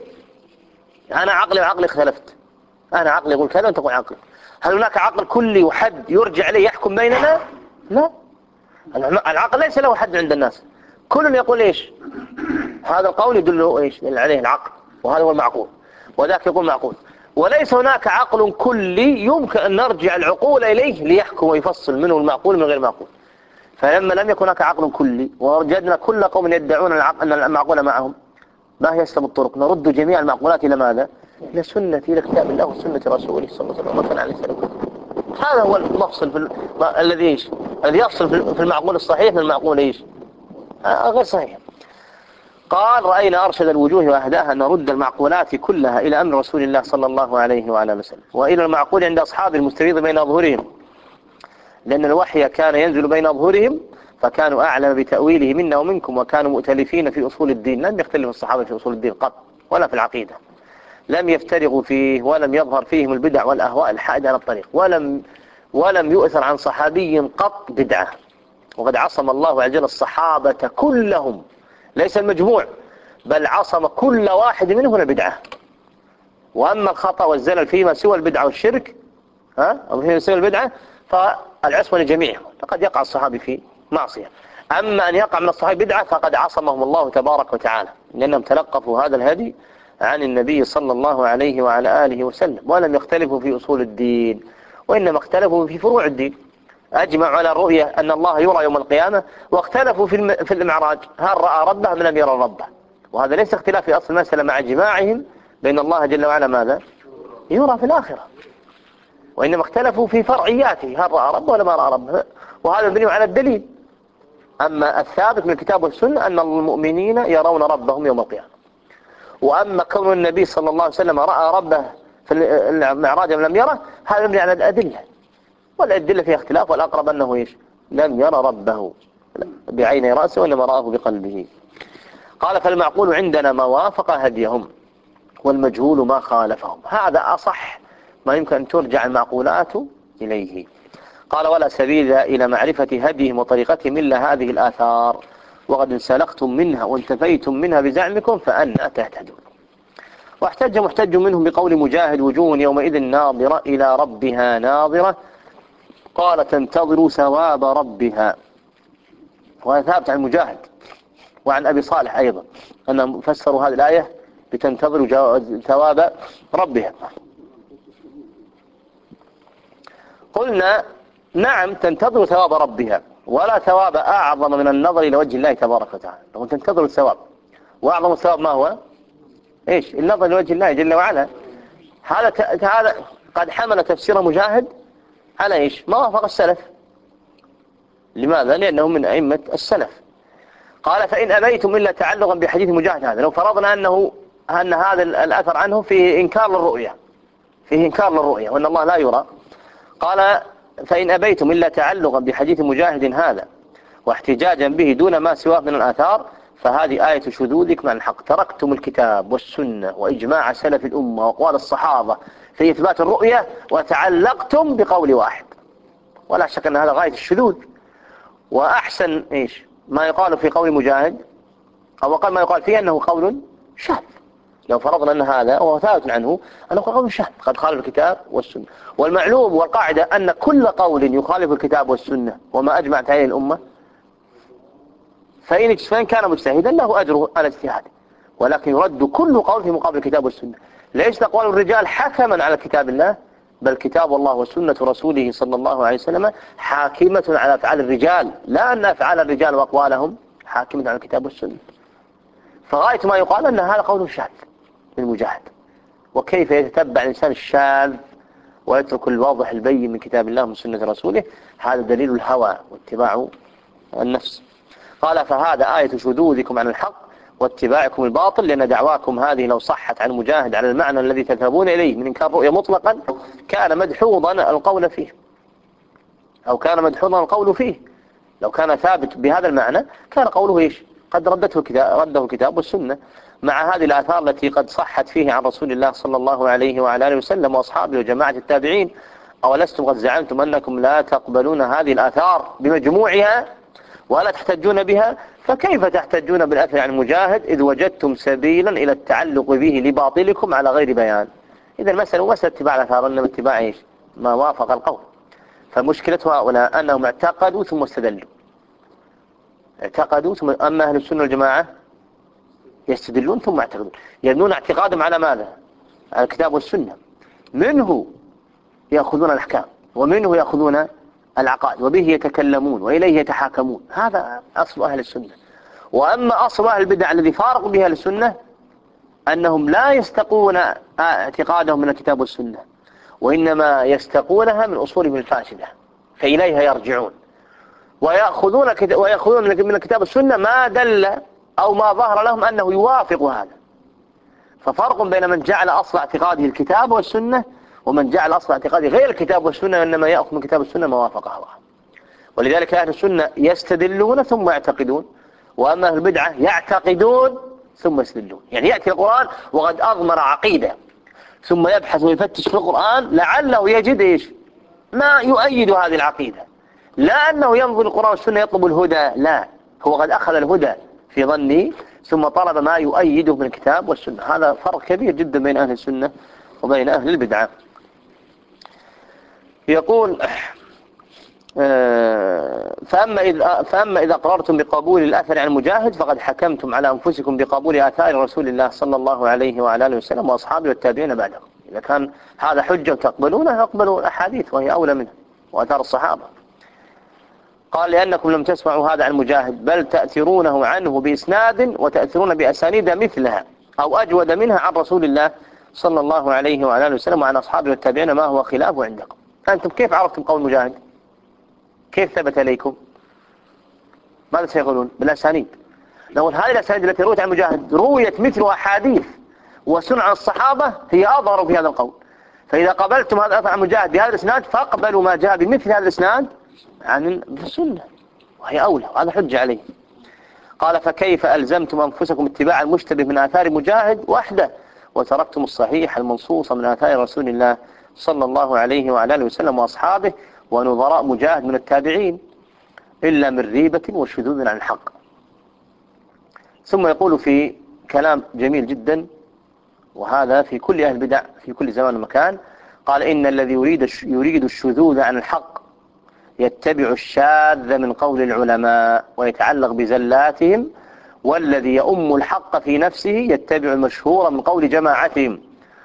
أنا عقلي وعقلي اختلفت، أنا عقلي يقول كذا وأنت تقول عقلي. هل هناك عقل كلي وحد يرجع إليه يحكم بيننا؟ لا. العقل ليس له حد عند الناس، كل يقول إيش هذا القول يدل إيش عليه العقل، وهذا هو المعقول، وذاك يقول معقول. وليس هناك عقل كلي يمكن أن نرجع العقول إليه ليحكم ويفصل منه المعقول من غير المعقول. فلما لم يكن هناك عقل كلي ووجدنا كل قوم يدعون أن المعقول معهم، ما هي أسلم الطرق؟ نرد جميع المعقولات إلى ماذا؟ إلى سنة، إلى كتاب الله وسنة رسوله صلى الله عليه وسلم. هذا هو المفصل الذي يفصل في المعقول الصحيح من المعقول إيش غير صحيح. قال رأينا أرشد الوجوه وأهداها أن نرد المعقولات كلها إلى أمر رسول الله صلى الله عليه وعلى وسلم وإلى المعقول عند أصحاب المستفيض بين أظهرهم، لأن الوحي كان ينزل بين أظهرهم فكانوا أعلم بتأويله منا ومنكم وكانوا مؤتلفين في أصول الدين. لم يختلف الصحابة في أصول الدين قط ولا في العقيدة، لم يفترغوا فيه ولم يظهر فيهم البدع والأهواء الحائدة عن الطريق، ولم يؤثر عن صحابي قط بدعة. وقد عصم الله عز وجل الصحابة كلهم، ليس المجموع بل عصم كل واحد منهم البدعة. وأما الخطأ والزلل فيما سوى البدعة والشرك أو فيما سوى البدعة العصمة لجميعهم، فقد يقع الصحابي في معصية. أما أن يقع من الصحابي بدعة فقد عصمهم الله تبارك وتعالى، لأنهم تلقفوا هذا الهدي عن النبي صلى الله عليه وعلى آله وسلم، ولم يختلفوا في أصول الدين، وإنما اختلفوا في فروع الدين. أجمعوا على الرؤية أن الله يرى يوم القيامة، واختلفوا في المعراج هل رأى ربه من لم يرى ربه، وهذا ليس اختلاف في أصل المسألة مع اجماعهم بأن الله جل وعلا ماذا يرى في الآخرة، وإنما اختلفوا في فرعياته هل رأى ربه ولا ما رأى ربه، وهذا مبني على الدليل. أما الثابت من الكتاب والسنة أن المؤمنين يرون ربهم يوم القيامة. وأما كون النبي صلى الله عليه وسلم رأى ربه في المعراج لم يره، هذا مبني على الأدلة، والأدلة فيها اختلاف، والأقرب أنه إيش لم يرى ربه بعين رأسه وإنما رآه بقلبه. قال فالمعقول عندنا ما وافق هديهم، والمجهول ما خالفهم. هذا أصح ما يمكن أن ترجع المعقولات إليه. قال ولا سبيل إلى معرفة هديهم وطريقتهم إلا هذه الآثار، وقد انسلختم منها وانتفيتم منها بزعمكم فأنا تهتدون. واحتج محتج منهم بقول مجاهد وجوه يومئذ ناظرة إلى ربها ناظرة، قال تنتظر ثواب ربها. وهذا ثابت عن مجاهد وعن أبي صالح أيضا أنهم فسروا هذه الآية بتنتظر ثواب ربها. قلنا نعم تنتظر ثواب ربها، ولا ثواب أعظم من النظر إلى وجه الله تبارك وتعالى. لو تنتظر الثواب، وأعظم الثواب ما هو؟ إيش؟ النظر إلى وجه الله جل وعلا. هذا قد حمل تفسير مجاهد على إيش؟ ما وافق السلف. لماذا؟ لأنه من أئمة السلف. قال فإن أبيتم إلا تعلقا بحديث مجاهد هذا، لو فرضنا أن هذا الأثر عنه فيه إنكار للرؤية، وأن الله لا يرى. قال فإن أبيتم إلا تعلقا بحديث مجاهد هذا واحتجاجا به دون ما سواه من الآثار، فهذه آية شذوذكم عن الحق. تركتم الكتاب والسنة وإجماع سلف الأمة وأقوال الصحابة في إثبات الرؤية، وتعلقتم بقول واحد. ولا شك أن هذا غاية الشذوذ. وأحسن إيش ما يقال في قول مجاهد، أو قال ما يقال فيه أنه قول شاذ. لو فرضنا أن هذا وهو ثابت عنه أنه قول شاذ قد خالف الكتاب والسنة. والمعلوم والقاعدة أن كل قول يخالف الكتاب والسنة وما أجمعت عليه الأمة، فإن كان مجتهدا له أجره على اجتهاده، ولكن يرد كل قول في مقابل الكتاب والسنة. ليس أقوال الرجال حكما على كتاب الله، بل كتاب الله وسنة رسوله صلى الله عليه وسلم حاكمة على أفعال الرجال، لا أن أفعال الرجال وأقوالهم حاكمة على الكتاب والسنة. فغاية ما يقال أن هذا قول شاذ من مجاهد. وكيف يتتبع الإنسان الشاذ ويترك الواضح البين من كتاب الله ومن سنة رسوله؟ هذا دليل الهوى واتباع النفس. قال فهذا آية شذوذكم عن الحق واتباعكم الباطل، لأن دعواكم هذه لو صحت عن مجاهد على المعنى الذي تذهبون إليه من إنكار رؤية مطلقا كان مدحوظا القول فيه، أو كان مدحوظا القول فيه. لو كان ثابت بهذا المعنى كان قوله إيش؟ قد رده الكتاب والسنة، مع هذه الآثار التي قد صحت فيه عن رسول الله صلى الله عليه وعلى آله وسلم وأصحابه وجماعة التابعين. أولستم قد زعمتم أنكم لا تقبلون هذه الآثار بمجموعها ولا تحتجون بها؟ فكيف تحتجون بالأثر عن مجاهد إذ وجدتم سبيلا إلى التعلق به لباطلكم على غير بيان؟ إذا المسألة مسألة اتباع الآثار، إنما اتباع إيش؟ ما وافق القول. فمشكلة هؤلاء أنهم اعتقدوا ثم استدلوا. اعتقدوا ثم، أما أهل السنة والجماعة يستدلون ثم يعتقدون، يبنون اعتقادهم على ماذا؟ على الكتاب والسنة. منه يأخذون الأحكام، ومنه يأخذون العقائد، وبه يتكلمون وإليه يتحاكمون. هذا أصل أهل السنة. وأما أصل أهل البدع الذي فارق بها أهل السنة أنهم لا يستقون اعتقادهم من الكتاب والسنة، وإنما يستقونها من أصولهم الفاسدة فإليها يرجعون، ويأخذون من الكتاب والسنة ما دل أو ما ظهر لهم أنه يوافق هذا. ففرق بين من جعل أصل اعتقاده الكتاب والسنة ومن جعل أصل اعتقاده غير الكتاب والسنة، إنما يأخذ من الكتاب والسنة ما وافق هواه. ولذلك أهل السنة يستدلون ثم يعتقدون، وأما أهل البدعة يعتقدون ثم يستدلون. يعني يأتي القرآن وقد أضمر عقيدة ثم يبحث ويفتش في القرآن لعله يجد إيش ما يؤيد هذه العقيدة، لا أنه ينظر القرآن والسنة يطلب الهدى، لا، هو قد أخذ الهدى في ظنه ثم طلب ما يؤيده من الكتاب والسنة. هذا فرق كبير جدا بين أهل السنة وبين أهل البدعة. يقول فأما إذا أقررتم بقبول الأثر عن مجاهد فقد حكمتم على أنفسكم بقبول آثار رسول الله صلى الله عليه وعلى آله وسلم وأصحابه والتابعين بعدهم. إذا كان هذا حجة وتقبلونه فاقبلوا الأحاديث وهي أولى منها وآثار الصحابة. قال لأنكم لم تسمعوا هذا عن مجاهد بل تأثرونه عنه بإسناد وتأثرون بأسانيد مثلها أو أجود منها عن رسول الله صلى الله عليه وعلى آله وسلم وعن أصحابه والتابعين ما هو خلافه عندكم. أنتم كيف عرفتم قول مجاهد؟ كيف ثبت إليكم؟ ماذا سيقولون؟ بالأسانيد. لو هذه الأسانيد التي رويت عن مجاهد رويت مثل أحاديث وسنة عن الصحابة هي أظهر في هذا القول. فإذا قبلتم هذا عن مجاهد بهذا الإسناد فاقبلوا ما جاء بمثل هذا الإسناد عن السنة وهي أولى وهذا حجة عليه. قال فكيف ألزمتم أنفسكم اتباع المشتبه من آثار مجاهد وحده وتركتم الصحيح المنصوص من آثار رسول الله صلى الله عليه وعلى آله وسلم وأصحابه ونظراء مجاهد من التابعين إلا من ريبة وشذوذ عن الحق. ثم يقول في كلام جميل جدا وهذا في كل أهل البدع في كل زمان ومكان. قال إن الذي يريد الشذوذ عن الحق يتبع الشاذ من قول العلماء ويتعلق بزلاتهم والذي يؤم الحق في نفسه يتبع المشهور من قول جماعتهم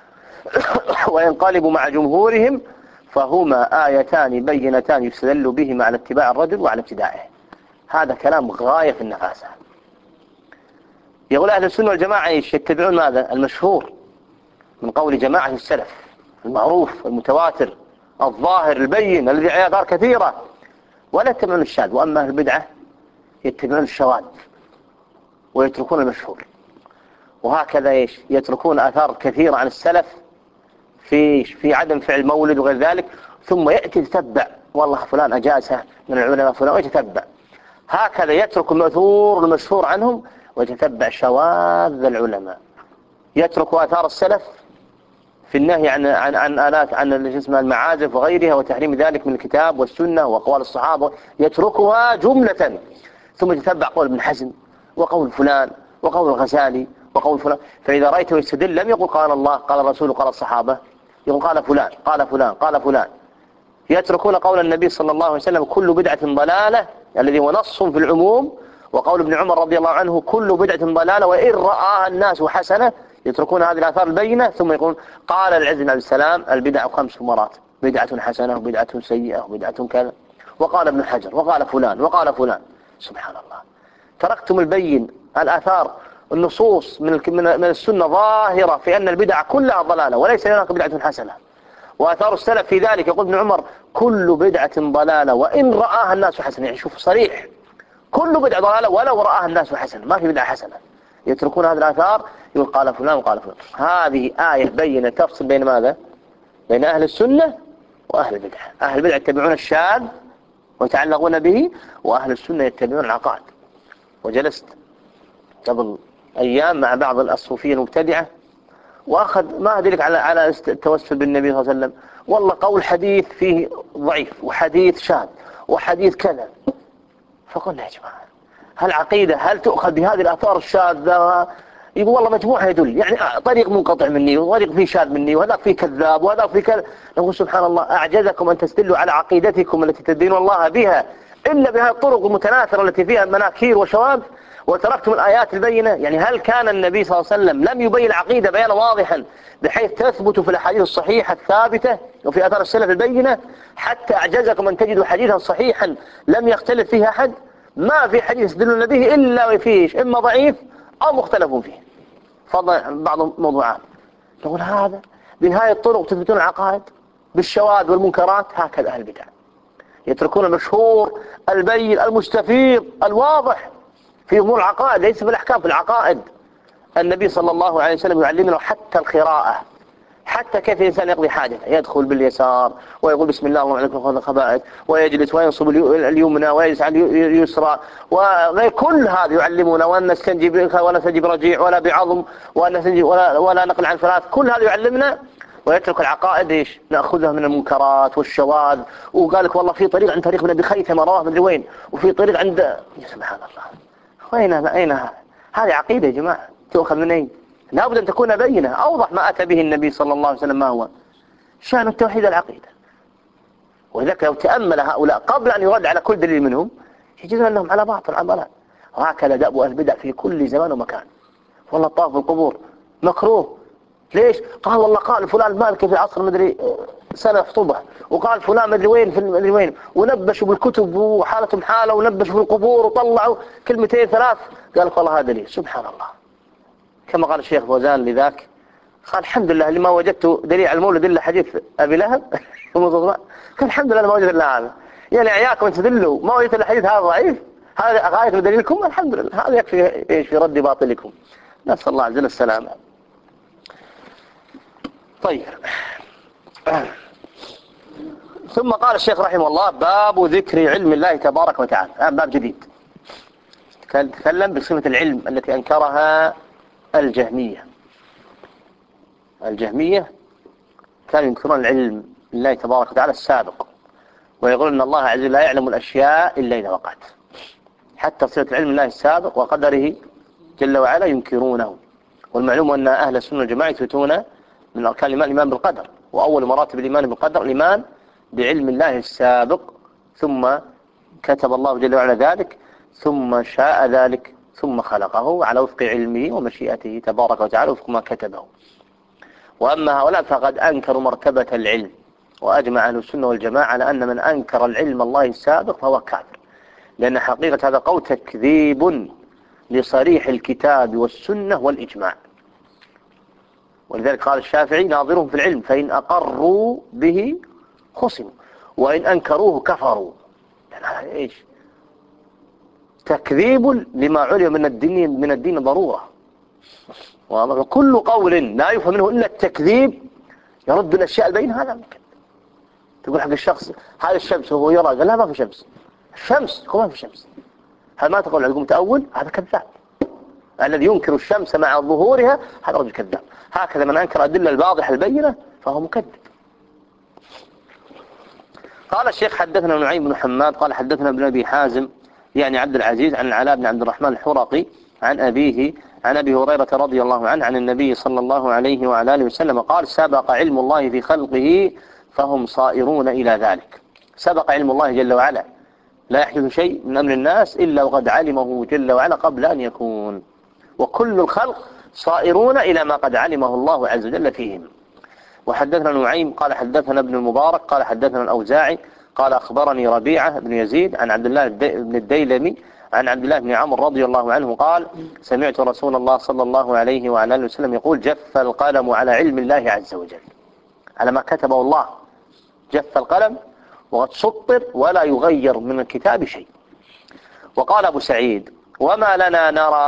وينقلب مع جمهورهم فهما آيتان بينتان يستدل بهما على اتباع الرجل وعلى ابتدائه. هذا كلام غاية في النفاسة. يقول أهل السنة والجماعة يتبعون ماذا؟ المشهور من قول جماعة السلف المعروف المتواتر الظاهر البين الذي عليه آثار كثيرة ولا يتبعون الشاذ. وأما أهل البدعة يتبعون الشواذ ويتركون المشهور. وهكذا يتركون آثار كثيرة عن السلف في عدم فعل مولد وغير ذلك ثم يأتي يتتبع والله فلان أجازها من العلماء فلان ويتتبع. هكذا يترك المأثور المشهور عنهم ويتتبع شواذ العلماء. يترك آثار السلف في النهي عن آلات عن المعازف وغيرها وتحريم ذلك من الكتاب والسنة وأقوال الصحابة يتركها جملة ثم يتتبع قول ابن حزم وقول فلان وقول الغزالي وقول فلان. فإذا رأيته يستدل لم يقل قال الله قال الرسول قال الصحابة يقول قال فلان قال فلان قال فلان. يتركون قول النبي صلى الله عليه وسلم كل بدعة ضلالة الذي هو نص في العموم وقول ابن عمر رضي الله عنه كل بدعة ضلالة وإن رآها الناس حسنة. يتركون هذه الآثار البينة ثم يقول قال العز بن عبد السلام البدع 5 مرات بدعة حسنة وبدعة سيئة وبدعة كذا وقال ابن حجر وقال فلان وقال فلان. سبحان الله. تركتم البين الآثار النصوص من السنة ظاهرة في أن البدع كلها ضلالة وليس هناك بدعة حسنة. وآثار السلف في ذلك يقول ابن عمر كل بدعة ضلالة وإن رآها الناس حسنة. يعني شوف صريح كل بدعة ضلالة ولو رآها الناس حسنة ما في بدعة حسنة. يتركون هذه الآثار يقول قال فلان وقال فلان. هذه آية بينة تفصل بين ماذا؟ بين أهل السنة وأهل البدعة. أهل البدعة يتبعون الشاذ ويتعلقون به وأهل السنة يتبعون العقائد. وجلست قبل أيام مع بعض الصوفية المبتدعة وأخذ ما أدرك على التوسل بالنبي صلى الله عليه وسلم والله قول حديث فيه ضعيف وحديث شاذ وحديث كذا. فقلنا يا جماعة هل عقيدة هل تؤخذ بهذه الآثار الشاذة؟ يقول والله مجموعة يدل يعني طريق منقطع مني وطريق فيه شاذ مني وهذا فيه كذاب وهذا فيه كذا. نقول سبحان الله أعجزكم أن تستدلوا على عقيدتكم التي تدينون الله بها إلا بهذه الطرق المتناثرة التي فيها مناكير وشواذ وتركتم الآيات البينة. يعني هل كان النبي صلى الله عليه وسلم لم يبين العقيدة بيانا واضحا بحيث تثبت في الأحاديث الصحيحة الثابتة وفي آثار السلف البينة حتى أعجزكم أن تجدوا حديثا صحيحا لم يختلف فيه أحد؟ ما في حديث يستدلون به إلا وفيه إما ضعيف أو مختلف فيه فضل بعض الموضوعات. نقول هذا بنهاية الطرق تثبتون العقائد بالشواذ والمنكرات. هكذا أهل البدع يتركون المشهور البين المستفيض الواضح في أمور العقائد ليس في الأحكام في العقائد. النبي صلى الله عليه وسلم يعلمنا حتى القراءة حتى كيف الإنسان يقضي حاجته يدخل باليسار ويقول بسم الله اللهم عليكم خذ الخبائث ويجلس وينصب اليمنى ويجلس على اليسرى وغير كل هذا يعلمنا وأن نستنجي بك ولا نستنجي برجيع ولا بعظم وأن نستنجي ولا نقل عن ثلاث. كل هذا يعلمنا ويترك العقائد إيش نأخذها من المنكرات والشواذ. وقال لك والله في طريق عند طريق ابن أبي خيثمة رواه مدري وين وفي طريق عند يا سبحان الله أين هذه عقيدة يا جماعة تؤخذ من أين؟ لابد أن تكون بينة أوضح ما أتى به النبي صلى الله عليه وسلم ما هو شأن التوحيد العقيدة. ولذلك لو تأمل هؤلاء قبل أن يرد على كل دليل منهم يجدون أنهم على باطل على ضلال. وهكذا دأب أهل البدع في كل زمان ومكان. والله الطواف بالقبور مكروه. ليش؟ قال والله قال فلان المالكي في عصر مدري سنة خطبة، وقال فلان مدري وين في مدري وين، ونبشوا بالكتب وحالتهم حالة، ونبشوا بالقبور وطلعوا كلمتين ثلاث. قال والله هذا دليل. سبحان الله. كما قال الشيخ فوزان لذاك، قال الحمد لله اللي ما وجدت دليل على المولد إلا حديث أبي لهب. قال الحمد لله ما وجد إلا هذا. يعني عياكم أن تدلوا ما وجدت إلا حديث هذا ضعيف، هذا غاية دليلكم، الحمد لله هذا يكفي إيش في رد باطلكم. نسأل الله عز وجل السلامة. طيب. ثم قال الشيخ رحمه الله: باب ذكر علم الله تبارك وتعالى. باب جديد تكلم بصفة العلم التي أنكرها الجهمية. الجهمية كانوا ينكرون العلم لله تبارك وتعالى السابق، ويقولون أن الله عز وجل لا يعلم الأشياء إلا إذا وقعت. حتى صفة العلم الله السابق وقدره جل وعلا ينكرونه. والمعلوم أن أهل السنة والجماعة يثبتون من أركان الإيمان بالقدر، وأول مراتب الإيمان بالقدر الإيمان بعلم الله السابق، ثم كتب الله جل وعلا ذلك، ثم شاء ذلك، ثم خلقه على وفق علمه ومشيئته تبارك وتعالى وفق ما كتبه. وأما هؤلاء فقد أنكروا مرتبة العلم، وأجمع أهل السنة والجماعة على أن من أنكر العلم الله السابق فهو كافر، لأن حقيقة هذا قول تكذيب لصريح الكتاب والسنة والإجماع. ولذلك قال الشافعي: ناظرهم في العلم فإن أقروا به خصموا وإن أنكروه كفروا. يعني إيش؟ تكذيب لما علم من الدين ضرورة. وكل قول لا يفهم منه إلا التكذيب يرد الأشياء البين، هذا ممكن. تقول حق الشخص هذا الشمس وهو يرى، قال لا ما في شمس. الشمس يقول ما في شمس. هل ما تقول عليكم تأول؟ هذا كذاب. الذي ينكر الشمس مع ظهورها هذا رجل كذاب. هكذا من أنكر أدلة الواضحة البينة فهو مكذب. قال الشيخ: حدثنا نعيم بن حماد قال حدثنا ابن أبي حازم يعني عبد العزيز عن العلاء بن عبد الرحمن الحرقي عن أبيه عن أبي هريرة رضي الله عنه عن النبي صلى الله عليه وعلى آله وسلم قال: سبق علم الله في خلقه فهم صائرون إلى ذلك. سبق علم الله جل وعلا، لا يحدث شيء من أمر الناس إلا وقد علمه جل وعلا قبل أن يكون، وكل الخلق صائرون إلى ما قد علمه الله عز وجل فيهم. وحدثنا نعيم قال حدثنا ابن المبارك قال حدثنا الأوزاعي قال أخبرني ربيعة بن يزيد عن عبد الله بن الديلمي عن عبد الله بن عمرو رضي الله عنه قال: سمعت رسول الله صلى الله عليه وعلى آله وسلم يقول: جف القلم على علم الله عز وجل، على ما كتبه الله جف القلم وقد سطر ولا يغير من الكتاب شيء. وقال أبو سعيد: وما لنا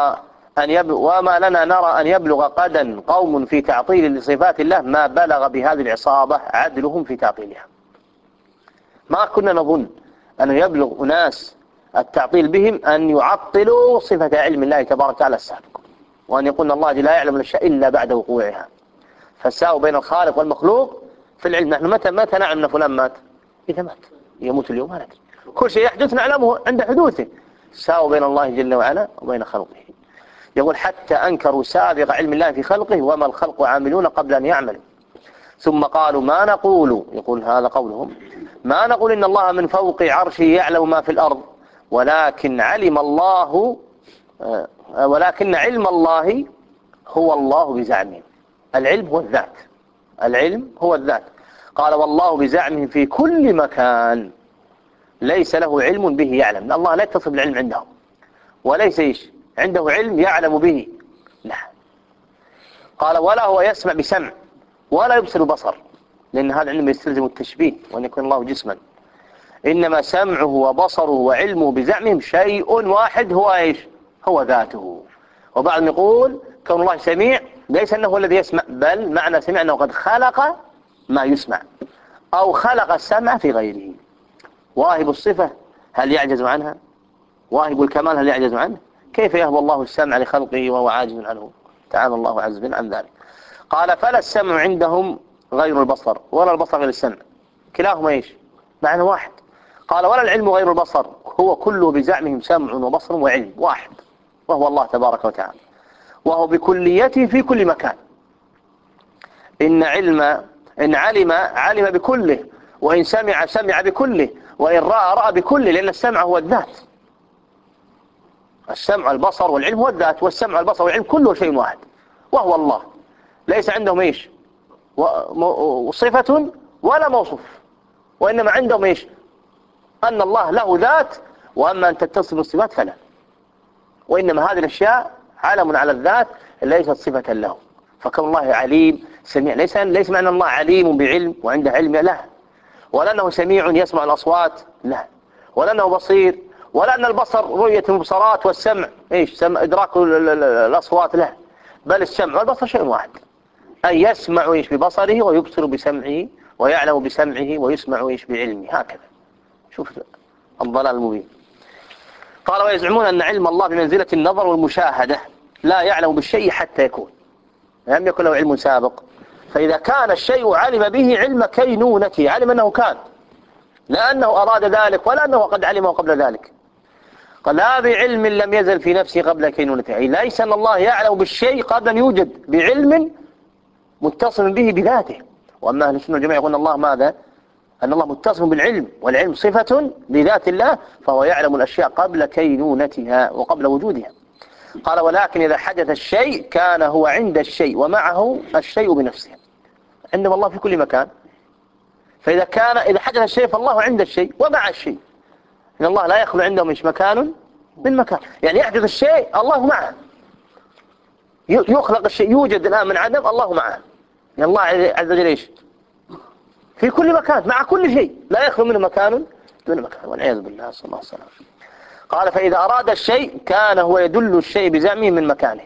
نرى أن يبلغ قدا قوم في تعطيل لصفات الله ما بلغ بهذه العصابة عدلهم في تعطيلها. ما كنا نظن أن يبلغ أناس التعطيل بهم أن يعطلوا صفة علم الله تبارك وتعالى السابق، وأن يقول الله لا يعلم الأشياء إلا بعد وقوعها. فساووا بين الخالق والمخلوق في العلم. نحن متى نعلم أن فلان مات؟ إذا مات. يموت اليوم ما ندري. كل شيء يحدث نعلمه عند حدوثه. ساووا بين الله جل وعلا وبين خلقه. يقول: حتى أنكروا سابق علم الله في خلقه وما الخلق عاملون قبل أن يعملوا. ثم قالوا: ما نقول، يقول هذا قولهم، ما نقول إن الله من فوق عرشه يعلم ما في الأرض، ولكن علم الله ولكن علم الله هو الله بزعمهم. العلم هو الذات، العلم هو الذات. قال: والله بزعمهم في كل مكان ليس له علم به يعلم. الله لا يتصف بالعلم عنده، وليس عنده علم يعلم به، لا. قال: ولا هو يسمع بسمع ولا يبصر بصر، لأن هذا العلم يستلزم التشبيه وأن يكون الله جسما. إنما سمعه وبصره وعلمه بزعمهم شيء واحد، هو ذاته. وبعضهم يقول كون الله سميع ليس أنه هو الذي يسمع، بل معنى سمع أنه قد خلق ما يسمع أو خلق السمع في غيره. واهب الصفة هل يعجز عنها؟ واهب الكمال هل يعجز عنه؟ كيف يهب الله السمع لخلقه وهو عاجز عنه؟ تعالى الله عز وجل عن ذلك. قال: فلا السمع عندهم غير البصر ولا البصر غير السمع، كلاهما معنى واحد. قال: ولا العلم غير البصر، هو كله بزعمهم سمع وبصر وعلم واحد، وهو الله تبارك وتعالى، وهو بكليته في كل مكان. إن علم علم بكله، وإن سمع سمع بكله، وإن رأى رأى بكله، لأن السمع هو الذات. السمع والبصر والعلم هو الذات، والسمع والبصر والعلم كله شيء واحد، وهو الله. ليس عندهم إيش صفة ولا موصوف، وإنما عندهم إيش أن الله له ذات، وأما أن تتصف بالصفات فلا. وإنما هذه الأشياء علم على الذات ليست صفة له. فكون الله عليم سميع ليس معنى الله عليم بعلم وعنده علم، لا. ولا أنه سميع يسمع الأصوات، لا. ولا أنه بصير، ولا أن البصر رؤية المبصرات، والسمع إدراك الأصوات، لا. بل السمع والبصر شيء واحد، أن يسمع ببصره ويبصر بسمعه ويعلم بسمعه ويسمع بعلمه، هكذا. شوف الضلال المبين. قال ويزعمون أن علم الله بمنزلة النظر والمشاهدة، لا يعلم بالشيء حتى يكون، لم يكن له علم سابق. فإذا كان الشيء علم به علم كينونته، علم أنه كان، لا أنه أراد ذلك ولا أنه قد علمه قبل ذلك. قال لا بعلم لم يزل في نفسه قبل كينونته، أي ليس أن الله يعلم بالشيء قبل أن يوجد، بعلم متصل به بذاته. وأما أهل السنة والجماعة يقولون الله ماذا؟ أن الله متصف بالعلم، والعلم صفة لذات الله، فهو يعلم الأشياء قبل كينونتها وقبل وجودها. قال ولكن إذا حدث الشيء كان هو عند الشيء ومعه الشيء بنفسه، عندما الله في كل مكان. فإذا إذا حدث الشيء فالله عند الشيء ومع الشيء، إن الله لا يخلو عنده مش مكان من مكان. يعني يحدث الشيء الله معه، يخلق الشيء، يوجد الآن من عدم، الله معه. يعني الله عز وجل إيش في كل مكان مع كل شيء، لا يخلو منه مكان دون مكان، والعياذ بالله، صلى الله عليه وسلم. قال فإذا أراد الشيء كان هو يدل الشيء بزعمه من مكانه،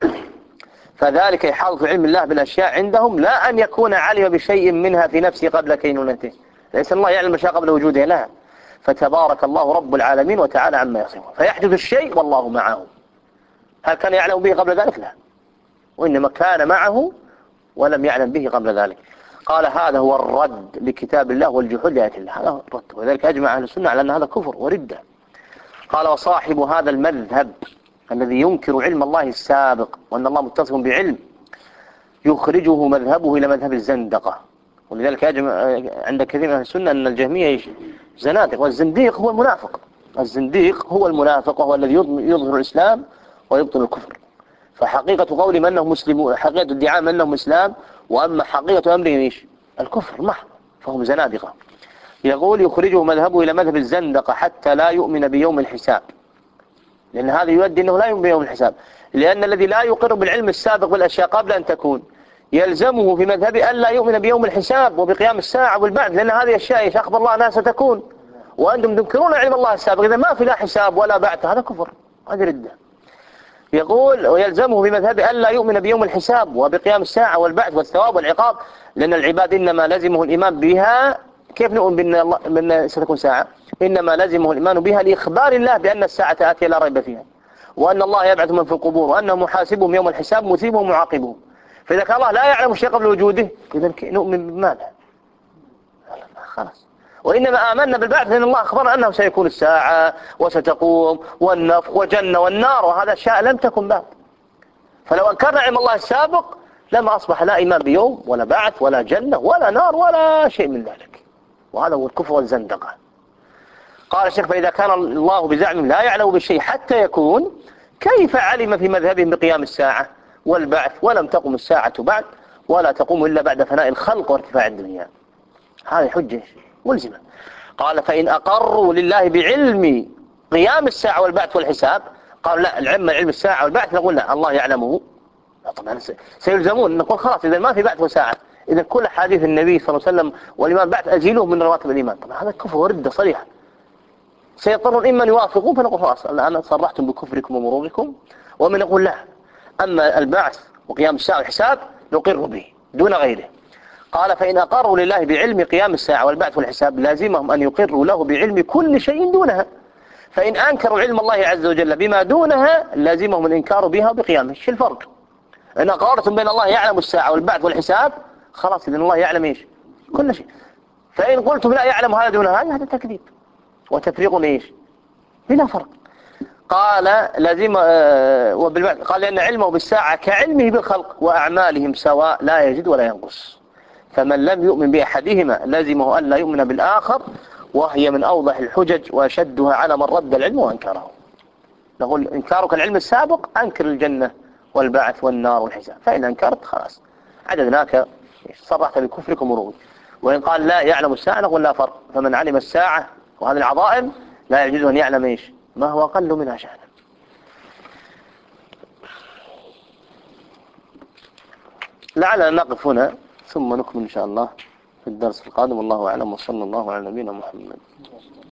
فذلك إحاطة علم الله بالأشياء عندهم، لا أن يكون علم بشيء منها في نفسه قبل كينونته. ليس الله يعلم الأشياء قبل وجودها، لا. فتبارك الله رب العالمين وتعالى عما يصفون. فيحدث الشيء والله معه. هل كان يعلم به قبل ذلك؟ لا، وإنما كان معه ولم يعلم به قبل ذلك. قال هذا هو الرد لكتاب الله والجحود لآيات الله، هذا هو الرد. وذلك أجمع أهل السنة على أن هذا كفر وردة. قال وصاحب هذا المذهب الذي ينكر علم الله السابق وأن الله متصف بعلم، يخرجه مذهبه إلى مذهب الزندقة. ولذلك يجمع عند كثير من أهل السنة أن الجهمية زنادق، والزنديق هو المنافق. الزنديق هو المنافق، وهو الذي يظهر الإسلام ويبطل الكفر. فحقيقة قولهم أنهم مسلمون، حقيقة ادعاء أنهم إسلام، وأما حقيقة أمرهم الكفر محض، فهم زنادقة. يقول يخرجه مذهبه إلى مذهب الزندقة حتى لا يؤمن بيوم الحساب، لأن هذا يؤدي أنه لا يؤمن بيوم الحساب. لأن الذي لا يقر بالعلم السابق بالأشياء قبل أن تكون يلزمه في مذهبه أن لا يؤمن بيوم الحساب وبقيام الساعة والبعث، لأن هذه أشياء أخبر الله أنها ستكون، وأنتم تنكرون علم الله السابق. إذا ما في لا حساب ولا بعث هذا كفر، هذا ردة. يقول ويلزمه بمذهبه أن لا يؤمن بيوم الحساب وبقيام الساعة والبعث والثواب والعقاب، لأن العباد إنما لزمه الإيمان بها. كيف نؤمن بأن ستكون ساعة؟ إنما لزمه الإيمان بها لإخبار الله بأن الساعة آتية لا ريب فيها، وأن الله يبعث من في القبور، وأنه محاسبهم يوم الحساب مثيبهم ومعاقبهم. فإذا كان الله لا يعلم الشيء قبل وجوده، إذا نؤمن بماذا؟ خلاص. وإنما آمنا بالبعث لأن الله أخبرنا أنه سيكون الساعة وستقوم والنفخ وجنة والنار، وهذا أشياء لم تكن بعد. فلو أنكرنا علم الله السابق لما أصبح لا إيمان بيوم ولا بعث ولا جنة ولا نار ولا شيء من ذلك، وهذا هو الكفر والزندقة. قال الشيخ فإذا كان الله بزعمهم لا يعلم بالشيء حتى يكون، كيف علم في مذهبهم بقيام الساعة والبعث ولم تقم الساعة بعد، ولا تقوم إلا بعد فناء الخلق وارتفاع الدنيا؟ هذه حجة ملزمة. قال فإن أقروا لله بعلم قيام الساعة والبعث والحساب، قالوا لا، علم الساعة والبعث، نقول لا الله يعلمه. طبعا سيلزمون، نقول خلاص إذا ما في بعث وساعة، إذا كل حديث النبي صلى الله عليه وسلم والإيمان بعث أزيلوه من رواتب الإيمان. طبعا هذا كفر وردة صريحة، سيضطرون إما يوافقون، فنقول خلاص الآن صرحتم بكفركم ومروركم. ومن يقول لا، أما البعث وقيام الساعة والحساب نقر به دون غيره. قال فإن أقروا لله بعلم قيام الساعة والبعث والحساب لازمهم أن يقروا له بعلم كل شيء دونها. فإن أنكروا علم الله عز وجل بما دونها لازمهم الإنكار بها وبقيامه. ايش الفرق؟ إن أقررتم بين الله يعلم الساعة والبعث والحساب، خلاص إذن الله يعلم إيش كل شيء. فإن قلتم لا يعلم هذا دون هذا تكذيب وتفريق إيش بلا فرق. قال لازم قال لأن علمه بالساعة كعلمه بالخلق وأعمالهم سواء لا يزيد ولا ينقص. فمن لم يؤمن بأحدهما لزمه أن لا يؤمن بالآخر، وهي من أوضح الحجج وأشدها على من رد العلم وأنكره. نقول إنكارك العلم السابق أنكر الجنة والبعث والنار والحساب، فإن أنكرت خلاص عددناك صرحت بكفرك ومروج. وإن قال لا يعلم الساعة نقول لا فرق، فمن علم الساعة وهذه العظائم لا يجوز أن يعلم إيش ما هو أقل منها شأنا. لعلنا نقف هنا ثم نكمل إن شاء الله في الدرس القادم. والله أعلم، وصلى الله على نبينا محمد.